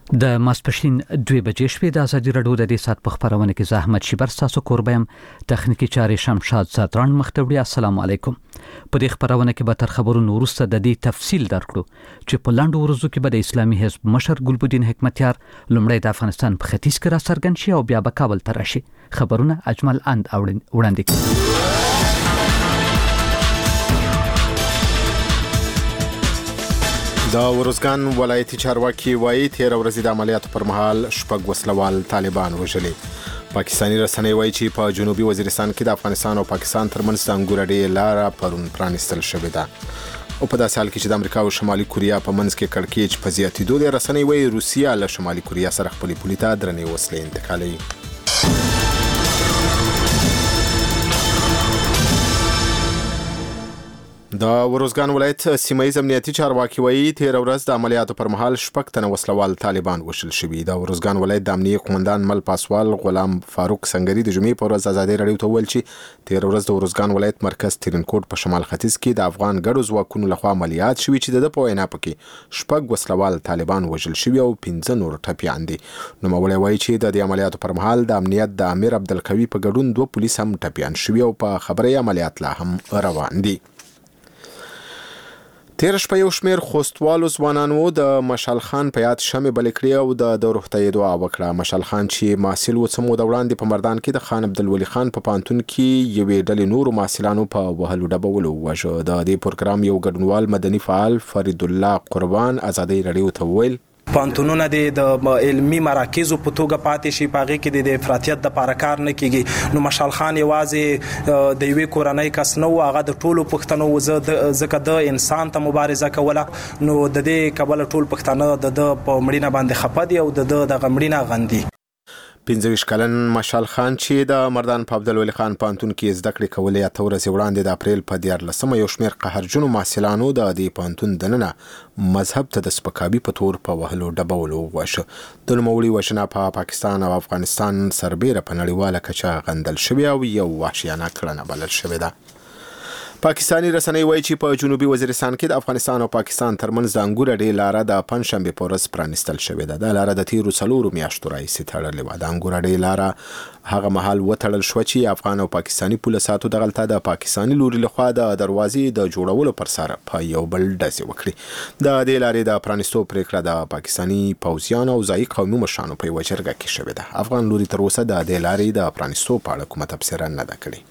د ماسپښین 2 بجې شپې د ازادي راډیو د دې سات په خبرونه کې زحمت شیبر تاسو کوربم تخنیکی چارې شمشاد ساتران مختوړي. السلام علیکم. په دې خبرونه کې به تر خبرونو وروسته د دې تفصیل درکړو چې په لاندو ورځو کې به د اسلامي حزب مشر ګلبدین حکمتیار لومړی د افغانستان په ختیځ کې را څرګند شي او بیا به کابل ته راشي. خبرونه اجمل اند وړاندې کوي. د ورزګان ولایتي چارواکي وایي 13 ورځې د عملیاتو پر مهال شپږ وسلوال طالبان وژلي. پاکستاني رسنۍ وایي چې په جنوبي وزیرستان کې د افغانستان او پاکستان ترمنځ د انګور اډې لاره پرون پرانیستل شوې ده. او په داسې حال کې چې د امریکا او شمالي کوریا په منځ کې کړکېچ په زیاتېدو د رسنۍ وایي روسیا له شمالي کوریا سره خپلې پولې ته درنې وسلې انتقالوي. د ورزګان ولایت سیمایي امنیتي چارواکي وایي 13 ورځ د عملیاتو پر مهال شپږ تنه وسلوال طالبان وژل شوي. د ورزګان ولایت د امنیتي قومندان مل پاسوال غلام فاروق سنگري د جمعې په ورځ ازادي راډیو ته ویل چې 13 ورځ د ورزګان ولایت مرکز ترینکوټ په شمال ختیځ کې د افغان ګډو ځواکونو لخوا عملیات شوي چې د په وینا پکې شپږ وسلوال طالبان وژل شوي او 15 نور ټپیان دي. نوموړی وایي چې د دې عملیاتو پر مهال د امنیت د امیر عبدالقوي په ګډون 2 پولیس هم ټپیان شوي او په خبري عملیات لا هم روان دي. تیر شپه یو شمیر خوستوالو ځوانانو د مشال خان په یاد شمع بل کړی او د روغتیا دعا وکړه. مشال خان چې محصل و څمو د وړاندې په مردان کې د خان عبدالولي خان په پانتون کې یوې ډلې نورو محصلانو په وهلو ډبولو وژه. د دې پروګرام یو ګډونوال مدني فعال فرید الله قربان ازادي راډیو ته ویل پانتونونه د علمي مراکزو په توګه پاتې شي، پاغي کې د افراطیت د پاره کار نه کیږي. نو مشال خان یوازې د یوې کورنۍ کس نه و، هغه د ټولو پښتنو ځکه د انسان ته مبارزه کوله. نو د دې کبل ټول پښتانه د په مړینه باندې خپه دي او د غمړینه غندي. 15 کلن مشال خان چې د مردان په عبدالولي خان پانتون کې زده کړې کولې 8 ورځې وړاندې د اپریل په 14 یو شمیر قهرجنو محصلانو د دې پانتون دننه مذهب ته د سپکاوي په تور په وهلو ډبولو وشو. د نوموړي وژنه په پاکستان او افغانستان سربېره په نړیواله کچه غندل شوې او یو وحشیانه کړنه بلل شوې ده. پاکستاني رسنۍ وایي چې په جنوبي وزیرستان کې د افغانستان او پاکستان ترمنځ د انګور اډې لاره د پنځشنبه په ورځ پرانیستل شوې ده. د لاره د تیرو 4 میاشتو راهیسې تړلې وه. د انګور اډې لاره هغه مهال وتړل شو چې افغان او پاکستاني پوله ساتو دغلته د پاکستاني لوري لخوا د دروازې د جوړولو پر سر په یو بل ډزې وکړي. د دې لارې د پرانیستو پریکړه د پاکستاني پوځیانو او ځایي قومي مشرانو په یوه جرګه کې شوې ده. افغان لوري تر اوسه د دې لارې د پرانیستو په اړه کومه تبصره نه ده کړې.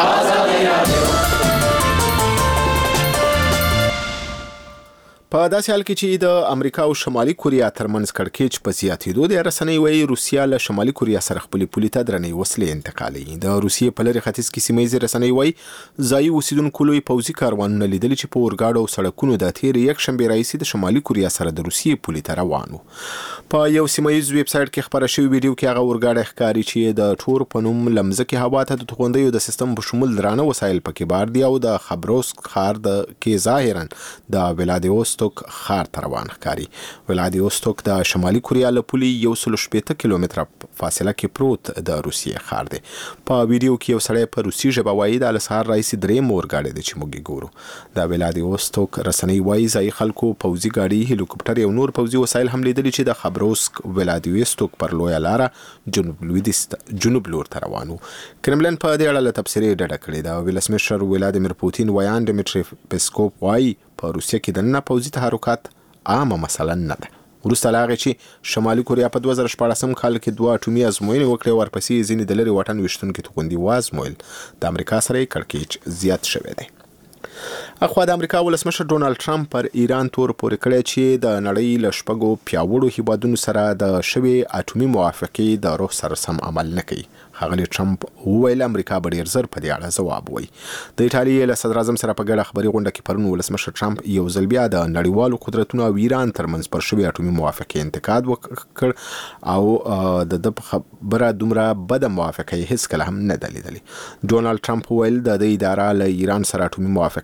په داسې حال کې چې د امریکا او شمالي کوریا ترمنځ کړکېچ په زیاتېدو د رسنۍ وایي روسیا له شمالي کوریا سره خپلې پولې ته درنې وسلې انتقالوي. د روسیې په لرې ختیځ کې سیمه رسنۍ وایي ځایي اوسیدونکو لوی پوځي کاروانونه لیدلي چې په اورګاډو او سړکونو د تېرې یکشنبې راهیسې د شمالي کوریا سره د روسیې پولې ته روان وو. په یو سیمایي ویب سایټ کې خبره شوې ویډیو کې هغه اورګاډی ښکاري چې د ټور په نوم لمځکې هوا ته د توغندیو د سیستم په شمول درانه وسایل پکې بار دي او د خبروسک ښار کې ظاهرا د ولادیوستوک ښار روان ښکاري. ولادیوستوک د شمالي کوریا له پولې 160 کیلومتره فاصله کې پروت د روسیې ښار دی. په ویډیو کې یو سړی په روسي ژبه وایي د سهار راهیسې درېیم اورګاډی دی چې موږ یې ګورو. د ولادیوستوک رسنۍ وایي ځایي خلکو پوځي ګاډي، هلیکوپټر او نور پوځي وسایل هم لیدلي چې د خبروسک ولادیوستوک پر لویه لاره جنوب لور ته روان وو. کرملن په دې اړه له تبصرې ډډه کړې ده. ولسمشر ولادیمیر پوتین ویان ډیمیټري پسکوف وایي په روسیه کې دننه پوځي تحرکات عامه مثلا نه ده. وروسته له هغې چې شمالي کوریا په 2014 کال کې 2 اټومي ازموینې وکړې، ورپسې ځینې د لرې واټن ویشتونکي توغندي وازمویل. د امریکا سره یې کړکېچ زیات شوی دی. اخوا د امریکا ولسمشر ډونالد ټرمپ پر ایران تور پورې کړی چې د نړۍ له شپږو پیاوړو هیوادونو سره د شوې اټومي موافقې د روح سره سم عمل نه کوي. ښاغلي ټرمپ وویل امریکا به ډېر زر په دې اړه ځواب وایي. د ایټالیې له صدر اعظم سره په ګډه خبري غونډه کې پرون ولسمشر ټرمپ یو ځل بیا د نړیوالو قدرتونو او ایران ترمنځ پر شوې اټومي موافقې انتقاد وکړ او د په خبره دومره بده موافقه هیڅ کله هم نه ده لیدلې. ډونالد ټرمپ وویل د اداره له ایران سره اټومي موافقه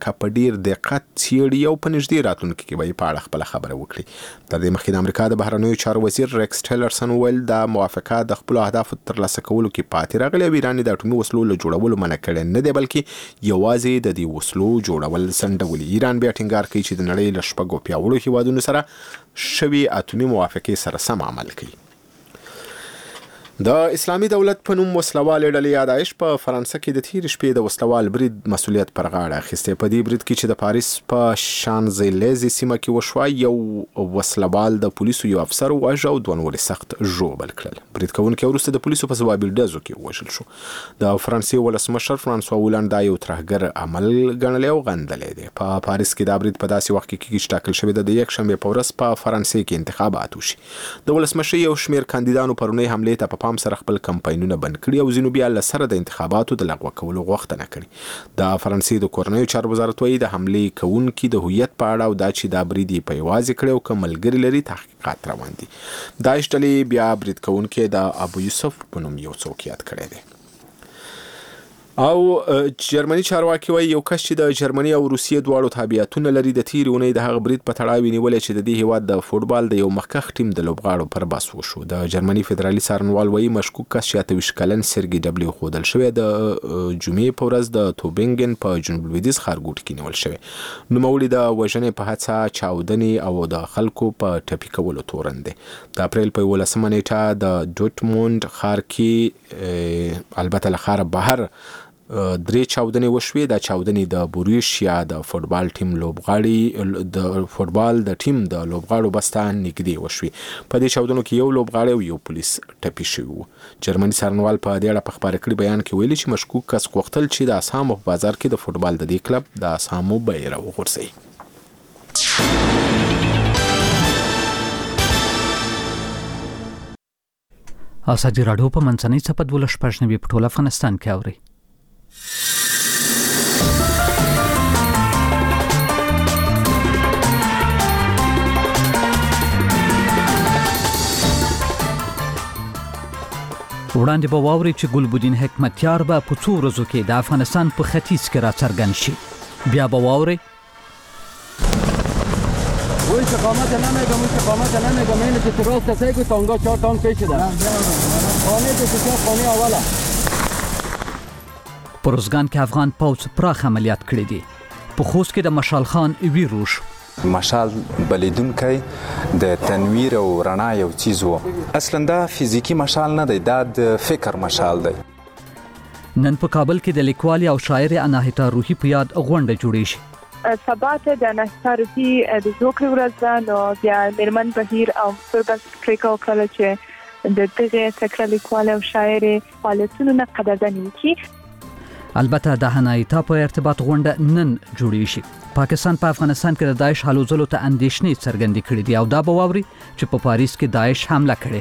لکه په ډیر دقت څیړي او په نږدې راتلونکي کې به په اړه خپل خبره وکړي. تر دې مخکې د امریکا د بهرنیو چارو وزیر ریکس ټیلرسن ویل د موافقه د خپل اهدافو ترلاسه کولو کې پاتې راغلی او ایران د اټومي وسلو له جوړولو منع کړی نه دی بلکې یوازې د دې وسلو جوړول سنډولي. ایران بیا ټینګار کوي چې د نړۍ له شپږو پیاوړو هیوادونو سره شوي اټومي موافقې سره سم عمل کوي. د اسلامي دولت په نوم وسلوالې ډلې داعش په فرانسه کې د تیر شپې د وسلوال برید مسؤلیت پر غاړه اخیسته. په دې برید کې چې د پاریس په شانزلیزې سیمه کې وشو یو وسلوال د پولیسو یو افسر وواژه او دوه نور سخت ژوبل کړل. برید کوونکی وروسته د پولیسو په ځوابي ډزو کې ووژل شو. د فرانسې ولسمشر فرانسوا هولند دا یو ترهګر عمل ګڼلی او غندلی دی. په پاریس کې دا برید په داسې وخت کې کېږي چې ټاکل شوی د یکشنبې په ورځ په فرانسې کې انتخابات وشي. د ولسمشر یو شمېر کاندیدانو پرونی حملې ته په پام سره خپل کمپاینونه بند کړي او ځینو بیا له سره د انتخاباتو د لغوه کولو غوښتنه کړې. د فرانسې د کورنیو چارو وزارت وایي د حملې کوونکي د هویت په اړه او دا چې دا برید یې په یوازې کړی او که ملګري لري تحقیقات روان دي. داعش ډلې بیا برید کوونکی د ابو یوسف په نوم یو څوک یاد کړی دی. او جرمني چارواکي وایي یو کس چې د جرمني او روسیې دواړو تابعیتونه لري د تیرې اونۍ د هغه برید په تړاو نیولې چې د دې هیواد د فوټبال د یو مخکښ ټیم د لوبغاړو پر بس وشو. د جرمني فدرالي څارنوال وایي مشکوک کس چې 28 کلن سرګي ډبلیو ښودل شوی د جمعې په ورځ د توبینګن په جنوب لویدیځ ښارګوټي کې نیول شوی. نوموړي د وژنې په هڅه چاودنې او د خلکو په ټپي کولو تورن دی. د اپریل په 11 نیټه د ډورټموند ښار کې البته له ښاره بهر 3 چاودنې وشوې. دا چاودنې د بوروسیا د فوټبال ټیم د لوبغاړو بس ته نږدې وشوې. په دې چاودنو کې یو لوبغاړی او یو پولیس ټپي شوي وو. جرمني څارنوال په دې اړه په خپاره کړي بیان کې ویلي چې مشکوک کس غوښتل چې د اسهامو په بازار کې د فوټبال د دې کلب د اسهامو بیرغ وغورځوي. ازادي راډیو په منځنۍ څپه 12 په ټول افغانستان کې اوري. وړاندې به واوري چې ګلبدین حکمتیار به په څو ورځو کې د افغانستان په ختیځ کې راڅرګند شي. بیا به واوري وای استقامت نمیگم اینه که تو راست سه کو تانگا 4 تانگ کشیدن خانه د سیاست خانه اوله. په روزګان کې افغان پوځ پراخ عملیات کړی دي. په خوست کې د مشال خان ویروش مشال بلیدونکی د تنویر او رڼا یو چیز وو. اصلا دا فزیکی مشال نه دی، دا د فکر مشال دی. نن په کابل کې د لیکوالې او شاعر اناهیتا روحي په یاد غونډه جوړې شي. سبا ته د اناهیتا روحي د زوکړې ورځ ده، نو بیا میرمن بهیر او پربس پریکړه وکړه چې د دغه تکړه لیکوالې او شاعر فعالیتونو نه قدرداني وکړي. البته د اناهیتا په ارتباط غونډه نن جوړې شي. پاکستان په افغانستان کې د داعش حلوزلو ته اندېښنې څرګندې کړې دي او دا به واوري چې په پاریس کې داعش حمله کړې.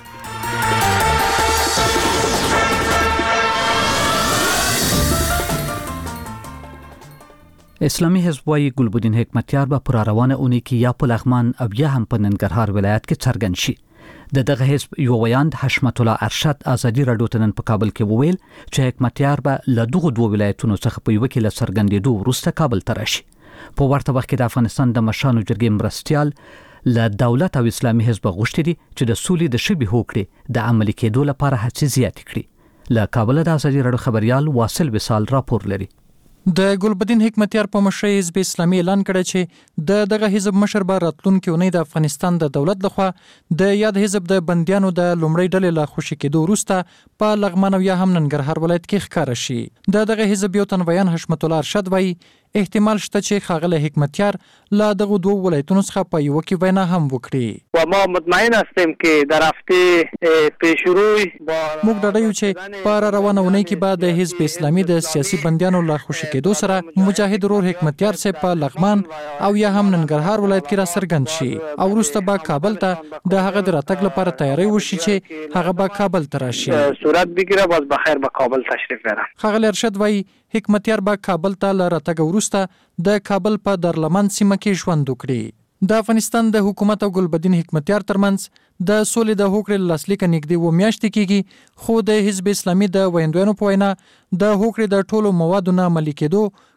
اسلامي حزب وايي ګلبدین حکمتیار به پر روانه اونۍ کې یا په لغمان او یا هم په ننګرهار ولایت کې څرګند شي. دغه حزب یو ویاند حشمت الله ارشد ازادي راډیو ته نن په کابل کې وویل چې حکمتیار به له دغه دوه ولایتونو څخه په یو کې له څرګندېدو وروسته کابل ته راشي. په ورته وخت کې د افغانستان د مشرانو جرګې مرستیال له دولت او اسلامي حزب غوښتي دي چې د سولې د شبي هوکړې د عملي کېدو لپاره هڅې زیاتې کړي. له کابل د ازادي راډیو خبريال واصل وصال راپور لري. د ګلبدین حکمتیار په مشرۍ حزب اسلامي اعلان کړی چې دغه حزب مشر به راتلونکي اونۍ د افغانستان د دولت لخوا د یاد حزب د بندیانو د لومړۍ ډلې له خوشي کېدو وروسته په لغمان او یا هم ننګرهار ولایت کې ښکاره شي. دغه حزب یو تن بیان حشمت الله ارشد وایي احتمال شته چې ښاغلی حکمتیار له دغه دوه ولایتونو څخه په یوه کې وینا هم وکړي. و ما مطمئن هستیم که در هفته پیشروی موږ ډاډه یو چې په روانه اونۍ کې به د حزب اسلامي د سیاسي بندیانو له خوشي کېدو سره مجاهد ورور حکمتیار صاحب په لغمان او یا هم ننګرهار ولایت کې راڅرګند شي او وروسته به کابل ته د هغه د راتګ لپاره تیاری وشي چې هغه به کابل ته راشي. صورت بگیره باز بخیر به کابل تشریف بیارم. ښاغلی ارشد وایي حکمتیار به کابل ته له راتګ وروسته د کابل په دارالمان سیمه کې ژوند وکړي. د افغانستان د حکومت او ګلبدین حکمتیار ترمنځ د سولې د هوکړې لاسلیک نږدې و میاشتې کېږي، خو د حزب اسلامي د ویاندویانو په وینا د هوکړې د ټولو موادو نه عملي کېدو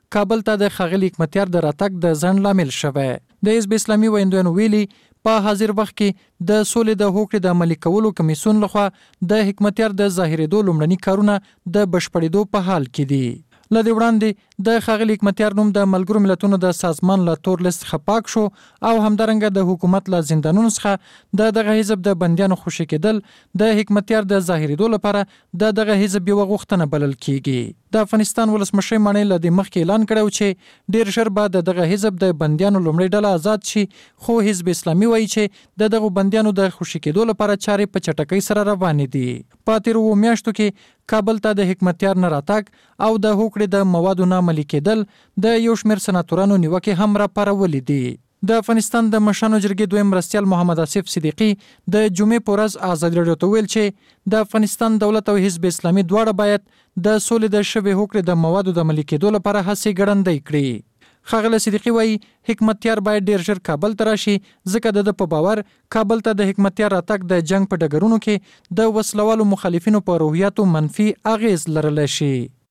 کابل ته د ښاغلي حکمتیار د راتګ د ځنډ لامل شوی. د حزب اسلامي ویندویانو ویلي په حاضر وخت کې د سولې د هوکړې د عملي کولو کمیسیون لخوا د حکمتیار د ظاهرېدو لومړني کارونه د بشپړېدو په حال کې دي. له دې وړاندې د ښاغلي حکمتیار نوم د ملګرو ملتونو د سازمان له تور لیست څخه پاک شو او همدارنګه د حکومت له زندانونو څخه د دغه حزب د بندیانو خوشي کېدل د حکمتیار د ظاهرېدو لپاره د دغه حزب یوه غوښتنه بلل کیږي. د افغانستان ولسمشر ماڼۍ له دې مخکې اعلان کړی چې ډېر ژر به د دغه حزب د بندیانو لومړۍ ډله آزاد شي، خو حزب اسلامي وایي چې د دغو بندیانو د خوشي کېدو لپاره چارې په چټکۍ سره روانې دي. په تېرو میاشتو کې کابل ته د حکمتیار نه راتګ او د هوکړې د موادو نه عملي کېدل د یو شمېر سناتورانو نیوکې هم راپارولې دي. د افغانستان د مشرانو جرګې دویم مرستیال محمد آصف صدیقي د جمعې په ورځ ازادي راډیو ته ویل چې د افغانستان دولت او حزب اسلامي دواړه باید د سولې د شوې هوکړې د موادو د عملي کېدو لپاره هڅې ګړندۍ کړي. ښاغلی صدیقي وایي حکمتیار باید ډېر ژر کابل ته راشي، ځکه د په باور کابل ته د حکمتیار راتګ د جنگ په ډګرونو کې د وسلوالو مخالفینو په روحیاتو منفي اغیز لرلی شي.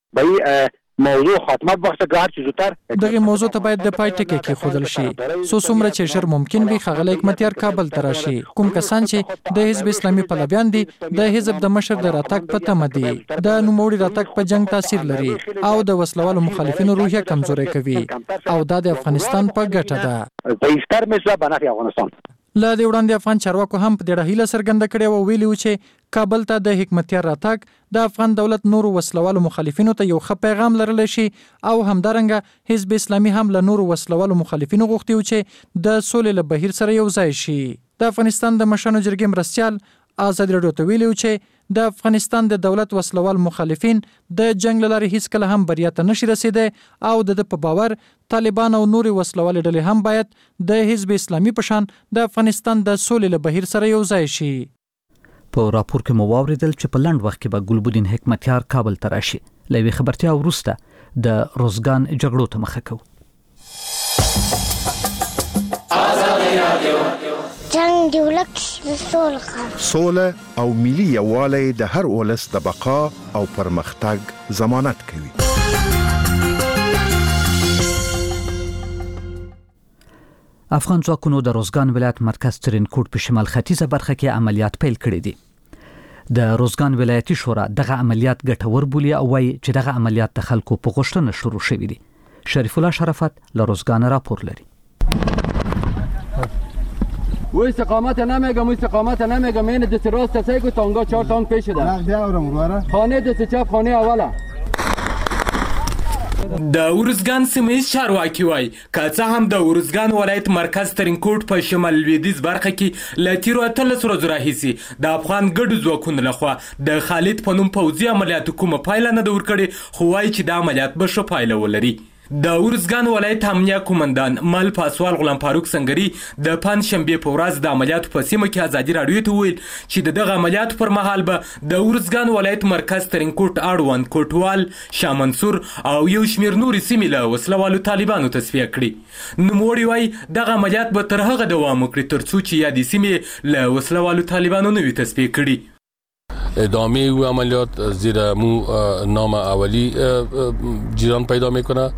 موضوع خاتمه بخښه کار چې زوتر دغه موضوع ته باید د پای ټکی کېښودل شي، څو څومره چې ژر ممکن وي ښاغلی حکمتیار کابل ته راشي. کوم کسان چې د حزب اسلامي پلویان دي د حزب د مشر د راتګ په تمه دي. د نوموړي راتګ په جنگ تاثیر لري او د وسلوالو مخالفینو روحیه کمزوري کوي او دا د افغانستان په ګټه ده. بیشتر مثلا بنفع افغانستان. له دې وړاندې افغان چارواکو هم په دې هیله څرګنده کړې او ویلي و چې کابل ته د حکمتیار راتګ د افغان دولت نورو وسلوالو مخالفینو ته یو ښه پیغام لرلی شي او همدارنګه حزب اسلامي هم له نورو وسلوالو مخالفینو غوښتي و چې د سولې له بهیر سره یو ځای شي. د افغانستان د مشرانو جرګې مرستیال ازادي راډیو ته ویلي و چې د افغانستان د دولت وسلوال مخالفین د جنگ له لارې هیڅکله هم بریا ته نشي رسیدی او د په باور طالبان او نورې وسلوالې ډلې هم باید د حزب اسلامي په شان د افغانستان د سولې له بهیر سره یو ځای شي. په راپور کې مو واوریدل چې په لنډ وخت کې به ګلبدین حکمتیار کابل ته راشي. له یوې خبرتیا وروسته د روزګان جګړو ته مخه کوو. جنگ دی ولک سوله او ملي یووالی د هر ولس د بقا او پرمختګ ضمانت کوي. افغان ځواکونو د روزګان ولایت مرکز ترینکوټ په شمال ختیځه برخه کې عملیات پیل کړي دي. د روزګان ولایتي شورا دغه عملیات ګټور بولي او وایي چې دغه عملیات د خلکو په غوښتنه شروع شوي دي. شریف الله شرافت له روزګان راپور لري. و استقامت نمیگم این دست راست سیگو تانگا 4 تانگ پیش ده خانه دست چپ خانه اوله. د ورزګان سیمه چارواکي وای که هم د ورزګان ولایت مرکز ترینکوټ په شمال لویدیځ برخه کې له تیرو 13 ورځو راهیسي د افغان ګډو ځواکونو لخوا د خالد په نوم پوځي عملیاتو کومه پایله نه ده ورکړې، خو وایي چې د عملیات به ښه پایله ولري. د ورزګان ولایت امنیه قومندان مل پاسوال غلام فاروق سنگری د پنځشنبه په ورځ د عملیاتو په سیمه کې ازادي راډیو ته ویل چې دغه عملیاتو پر مهال به د ورزګان ولایت مرکز ترینکوټ اړوند کوټوال، شاه منصور او یو شمېر نورې سیمې له وسلوالو طالبانو تصفیه کړي. نوموړي وایي دغه عملیات به تر هغه دوام وکړي تر څو چې یادې سیمې له وسلوالو طالبانو نه وي تصفیه کړي. ادامه او عملیات زیر مو نام اولی جریان پیدا میکنه.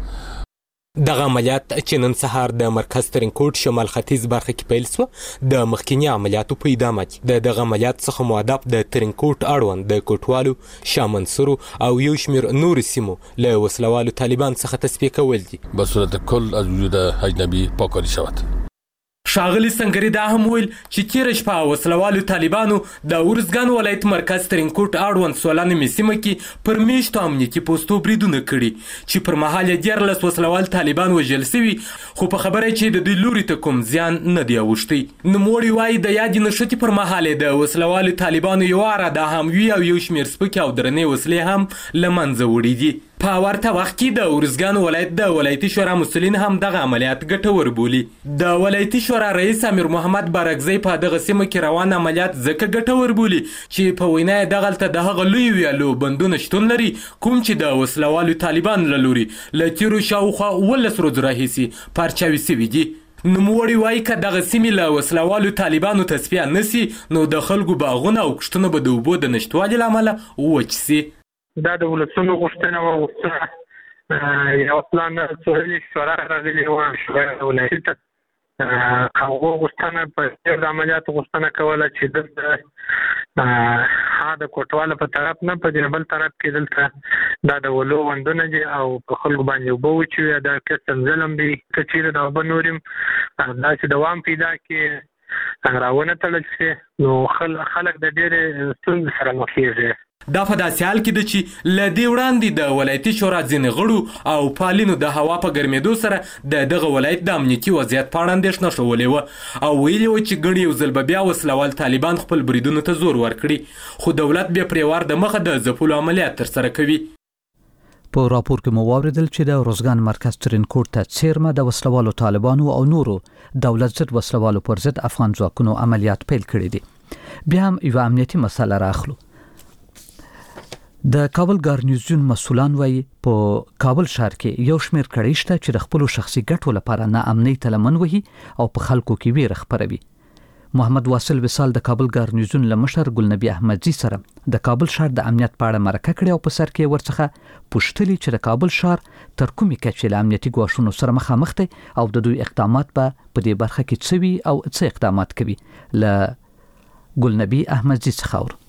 دغه عملیات چې نن سهار د مرکز ترینکوټ شمال ختیځ برخه کې پیل شو د مخکینی عملیاتو په ادامه کې د دغه عملیات څخه مؤدب د ترینکوټ اړوند د کوټوالو، شاه منصور او یو شمېر نور سیمو له وسلوالو طالبان څخه تصفیه کول دي. به صورت کل از وجود اجنبی پاکاری شود. ښاغلي سنگری دا هم ویل چې تیره شپه وسلوالو طالبانو د ورزګان ولایت مرکز ترینکوټ اړوند سولانمې سیمه کې پر میشتو امنیتي پوستو بریدونه کړي چې پر مهال یې 14 وسلوال طالبان وژل سوي، خو په خبره چې د دوی لوري ته کوم زیان نه دی اوښتی. نوموړي وایي د یادې نښتې پر مهال د وسلوالو طالبانو یوه اراده هم وي او یو شمېر سپکې او درنې وسلې هم له منځه وړي دي. په ورته وخت کې د ورزګان ولایت د ولایتي شورا مسؤلین هم دغه عملیات ګټور بولي. د ولایتي شورا رئیس امیر محمد بارکزی په دغه سیمه کې روان عملیات ځکه ګټور بولي چې په وینا یې دغلته د هغه لوی ویالو بندونه شتون لري کوم چې د وسلوالو طالبانو له لوري له تیرو شاوخوا 11 ورځو راهیسې پارچاوي سوي دي. نوموړي وایي که دغه سیمې له وسلوالو طالبانو تصفیه نسي نو د خلکو باغونه او کښتونه به د اوبو د نشتوالي له امله وچ سي. دا د ولسونو غوښتنه وه، یو پلان څورلي شورا راغلي و شورا ولایتي ته هغه غوښتنه په د عملیاتو غوښتنه کوله چې دلته د کوټواله په طرف نه په دې بل طرف کې دلته دا د ولو وندونه دي او په خلکو باندې اوبه وچوي دا قسم ظلم دی که چیرې د اوبه نوریم داسې دوام پیدا کړي راونه تړل شي نو خلک د ډېرې ستونزې سره مخ کېږي. دا په داسې حال کې ده چې له دې وړاندې د ولایتي شورا ځینې غړو او پالینو د هوا په ګرمېدو سره د دغه ولایت د امنیتي وضعیت په اړه اندېښنه ښولې وه او ویلي وه چې ګڼې یو ځل به بیا وسلوال طالبان خپل بریدونو ته زور ورکړي خو دولت بیا پرې وار د مخه د ځپلو عملیات ترسره کوي. په راپور کې مو واوریدل چې د روزګان مرکز ترینکوټ ته څیرمه د وسلوالو طالبانو او نورو دولت ضد وسلوالو پر ضد افغان ځواکونو عملیات پیل کړي دي. بیا هم یو امنیتي مسله راخلو. د کابل ګارنیزیون مسولان وایي په کابل ښار کې یو شمېر کړۍ شته چې د خپلو شخصي ګټو لپاره ناامنۍ ته لمن وهي او په خلکو کې ویره خپروي. محمد واصل وصال د کابل ګارنیزیون له مشر ګلنبي احمدزي سره د کابل ښار د امنیت په اړه مرکه کړې او په سر کې ورڅخه پوښتلي چې د کابل ښار تر کومې کچې له امنیتي ګواښونو سره مخامخ دی او د دوی اقدامات به په دې برخه کې څه وي او څه اقدامات کوي. له ګلنبي احمدزي څخه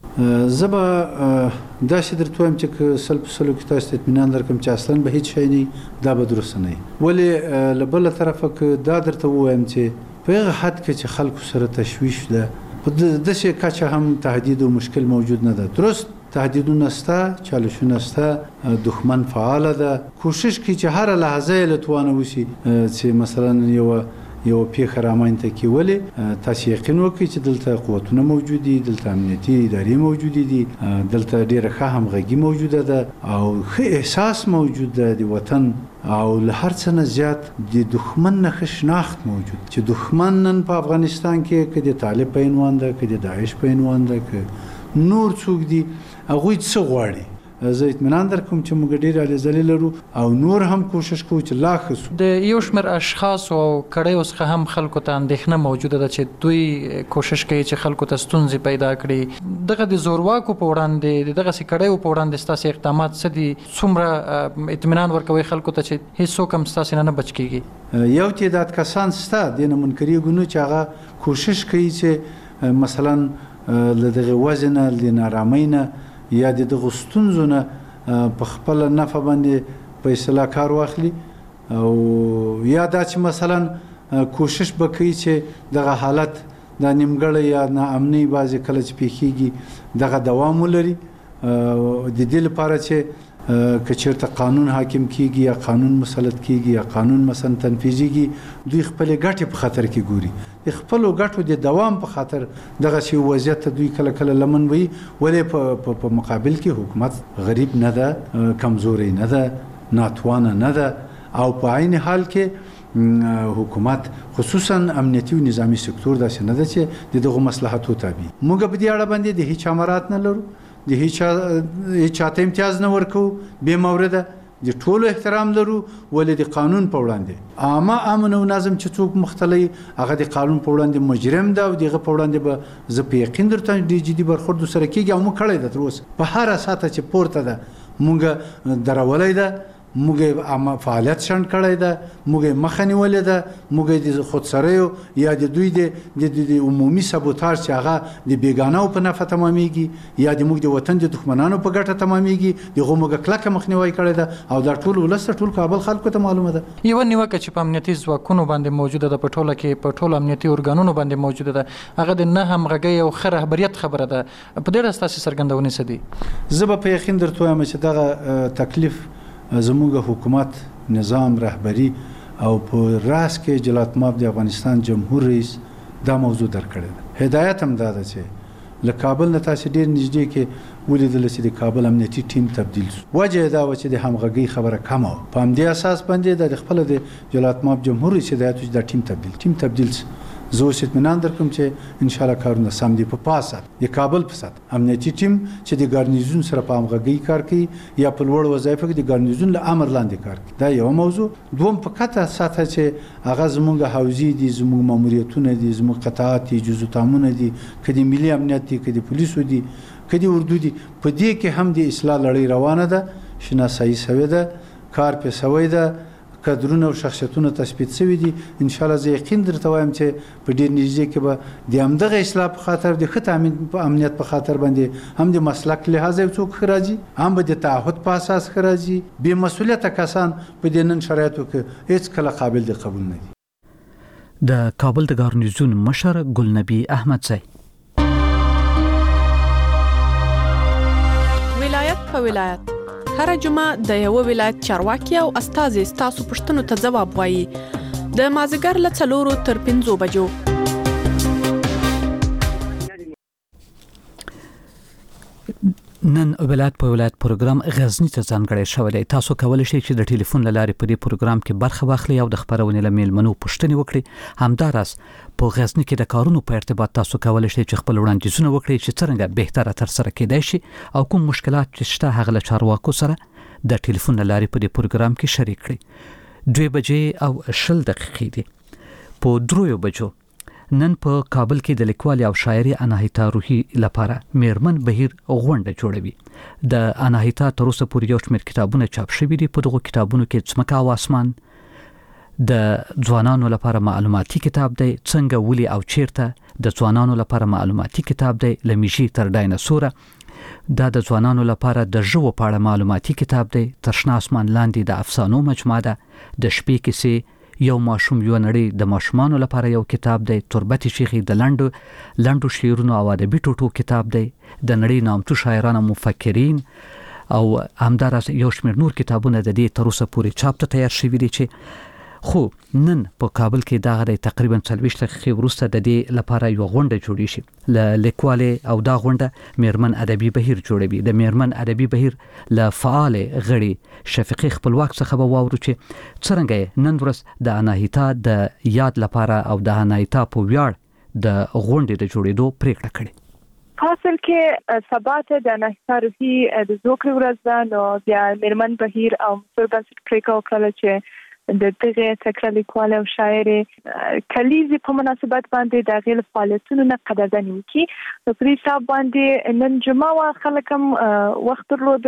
زبا داسې درته وایم چې سل په سلو کې تاسو ته اطمینان درکم چې اصلا به هیڅ شی نه دا به درست نه وي. ولې له بله طرفه که دا درته ووایم چې په هغه حد کې چې خلکو سره تشویش ده په داسې کچه هم تهدید او مشکل موجود نه ده. درست تهدیدونه شته، چالشونه شته، دښمن فعاله ده، کوشش کوي چې هره لحظه یې له توانه وشي چې مثلا یو پیښه رامنځته کړي. ولې تاسو یقین وکړئ چې دلته قوتونه موجود دي، دلته امنیتي ادارې موجودې دي، دلته ډېره ښه همغږي موجوده ده او ښه احساس موجود ده د وطن او له هر څه نه زیات د دښمن نه ښه شناخت موجود چې دښمن نن په افغانستان کې که د طالب په عنوان ده که د داعش په عنوان ده که نور څوک دي هغوی څه غواړي. زه اطمینان درکوم چې موږ ډېر هلې ځلې لرو او نور هم کوشش کوو چې لا ښه سو. د یو شمېر اشخاصو او کړیو څخه هم خلکو ته اندېښنه موجوده ده چې دوی کوشش کوي چې خلکو ته ستونزې پیدا کړي. دغه د زورواکو په وړاندې د دغسې کړیو په وړاندې ستاسې اقدامات څه دي؟ څومره اطمینان ورکوئ خلکو ته چې هیڅوک هم ستاسې نه بچ کېږي؟ یو تعداد کسان شته دې نه منکرېږو نه چې هغه کوشش کوي چې مثلا له دغې وضع نه له نارامۍ نه یا د دغو ستونزو نه په خپله نفع باندې په اصطلاح کار واخلي او یا دا چې مثلا کوشش به کوي چې دغه حالت دا نیمګړی یا ناامنۍ بعضې کله چې پیښیږي دغه دوام ولري. د دې لپاره چې که چېرته قانون حاکم کیږي یا قانون مسلط کیږي یا قانون مثلا تنفیذیږي دوی خپلې ګټې په خطر کې ګوري. د خپلو ګټو د دوام په خاطر دغسې وضعیت ته دوی کله کله لمن وي. ولې په مقابل کې حکومت غریب نه ده، کمزوری نه ده، ناتوانه نه ده او په عین حال کې حکومت خصوصا امنیتي او نظامی سکتور داسې نه ده چې د دغو مصلحتو تابع. موږ په دې اړه باندې د هیڅ امرات نه لرو، د هیڅ چاته امتیاز نه ورکو بې مورده، د ټولو احترام لرو. ولې د قانون په وړاندې عامه امن او نظم چې څوک مختلي هغه د قانون په وړاندې مجرم ده او دغه په وړاندې به زه په یقین درته ډېر جدي برخورد سره کېږي او موږ کړی ده تر اوسه په هره ساعته چې پورته ده موږ درولی ده، موږ فعالیت شنډ کړی ده، موږ مخه نیولې ده، موږ د خودسریو یا د دوی د عمومي سبوتاژ چې هغه د بیګانهو په نفع تمامیږي یا د موږ د وطن د دښمنانو په ګټه تمامیږي دغه موږ کلکه مخنیوی کړی ده او دا ټول ولس ټول کابل خلکو ته معلومه ده. یوه نیوکه چې په امنیتي ځواکونو باندې موجوده ده په ټوله کې په ټولو امنیتي ارګانونو باندې موجوده ده هغه د نه همغږۍ او ښه رهبریت خبره ده. په دې اړه ستاسې څرګندونې څه دي؟ زه به په یقین درته وایم چې دغه تکلیف زموږ حکومت نظام رهبری او په راس کې جلات ماب د افغانستان جمهور رئیس دا موضوع درکړی ده. هدایت هم دا ده چې له کابل نه تاسې ډېر نږدې کې ولیدل چې د کابل امنیتي ټیم تبدیل شو. وجه دا و چې د همغږۍ خبره کمه وه. په همدې اساس باندې د خپله د جلات ماب جمهور رئیس هدایت و چې دا ټیم تبدیل شي. زه اوس اطمینان درکوم چې انشاءالله کارونه سم دي. په پاسه د کابل په سطح امنیتي ټیم چې د ګارنیزون سره په همغږۍ کار کوي یا په لوړ وظایفو کې د ګارنیزون له امر لاندې کار کوي دا یوه موضوع. دوم په قطع سطح چې هغه زموږ حوزې دي، زموږ ماموریتونه دي، زموږ قطعات دي، جزو تامونه دي، که د ملي امنیت دي، که د پولیسو دي، که د اردو دي، په دې کې هم د اصلاح لړۍ روانه ده، شناسایي شوې ده کار په سوي ده کادرونه او شخصیتونه تثبیت شوي دي ان شاء الله زه یقین درته وایم چې په ډیر نږدې کې به د همدغه اصلاح په خاطر د ښه تامین په امنیت په خاطر باندې هم د مسلک لحاظ یو څوک راځي هم به د تعهد په اساس راځي بې مسؤلیت کسان په دې نن شرایطو کې هیڅ کله قابل د قبول نه دي د کابل د ګارنیزون مشر ګلنبی احمدزی ولایت په ولایت هر جمعه د یو ولایت چارواکي او استازي ستاسو پوښتنو ته ځواب وایي د مازیګر له 4 تر 5 بجو. نن ولایت په ولایت پروګرام غزنی ته ځانګړی شوی دی. تاسو کولی شئ چې د ټلیفون له لارې په دې پروګرام کې برخه واخلئ او د خبرونې له میلمنو پوښتنې وکړئ. همداراز په غزنی کې د کارونو په ارتباط تاسو کولی شئ چې خپل وړاندیزونه وکړئ چې څنګه بهتره ترسره کېدای شي او کوم مشکلات چې شته هغه له چارواکو سره د ټلیفون له لارې په دې پروګرام کې شریک کړئ. 2 بجې او 20 دقیقې دي. په 3 بجو نن په کابل کې د لیکوالۍ او شاعري اناهیتا روحي لپاره میرمن بهیر غونډه جوړوي. د اناهیتا تر اوسه پورې یو شمېر کتابونه چاپ شوي دي. په دغو کتابونو کې ځمکه او اسمان د ځوانانو لپاره معلوماتي کتاب دی، څنګه ولي او چیرته د ځوانانو لپاره معلوماتي کتاب دی، لمیشي تر ډایناسوره دا د ځوانانو لپاره د ژوو په اړه معلوماتي کتاب دی، تر شنه اسمان لاندې د افسانو مجموعه ده، د شپې کیسې یو ماشوم یو نړۍ د ماشومانو لپاره یو کتاب دی، تربت شیخی د لنډو شعرونو او ادبي ټوټو کتاب دی، د نړۍ نامتو شاعران او مفکرین او همداراز یو شمېر نور کتابونه د دې تر اوسه پورې چاپ ته تیار شوي دي. چې خو نن په کابل کې دغه تقریبا 40 دقیقې وروسته د دې لپاره یو غونډه جوړی شي. ل لیکوالې او دا غونډه میرمن ادبي بهیر جوړوي. د میرمن ادبي بهیر ل فعال غړي شفیقي خپلواک څخه به واورو چې څنګه نن ورځ د اناهیتا د یاد لپاره او د اناهیتا په ویاړ د غونډې د جوړېدو پریکړه کړې. حاصل کې ثبات د اناهیتا روحي د زوکړې ورځ ده، نو بیا میرمن بهیر او مسعود پریکړه وکړه چې د دغه تکرار لیکوال او شاعر کلیزي په مناسبت باندې د غیل فعالیتونو نه قدردانی وکړي. په دې حساب باندې نن جمعه وا خلکم وخت درلود،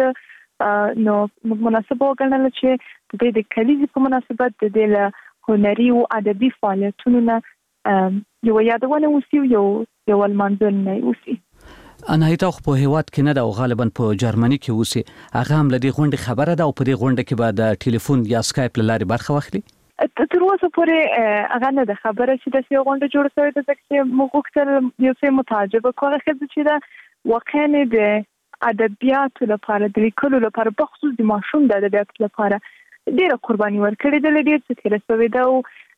نو مناسبه وګڼل چې د کلیزي په مناسبت د دې هنري او ادبي فعالیتونو نه یو یادونه وسی یو المانځنه وسی. اناهیتا خو په هیواد کې نه ده او غالبا په جرمني کې اوسي. هغه هم لدی غونډه خبره ده او په دې غونډه کې به د ټلیفون یا سکایپ له لارې برخه واخلي. تر اوسه پورې هغه نه ده خبره چې د یو غونډه جوړه شوې ده، چې موږ غوښتل یو څه متعجبه کوله چې دا واقعا د ادبیاتو لپاره د لیکلو لپاره په خصوص د ماشوم د ادبیاتو لپاره ډیره قرباني ورکړې ده. ډېر څه تیر شوی ده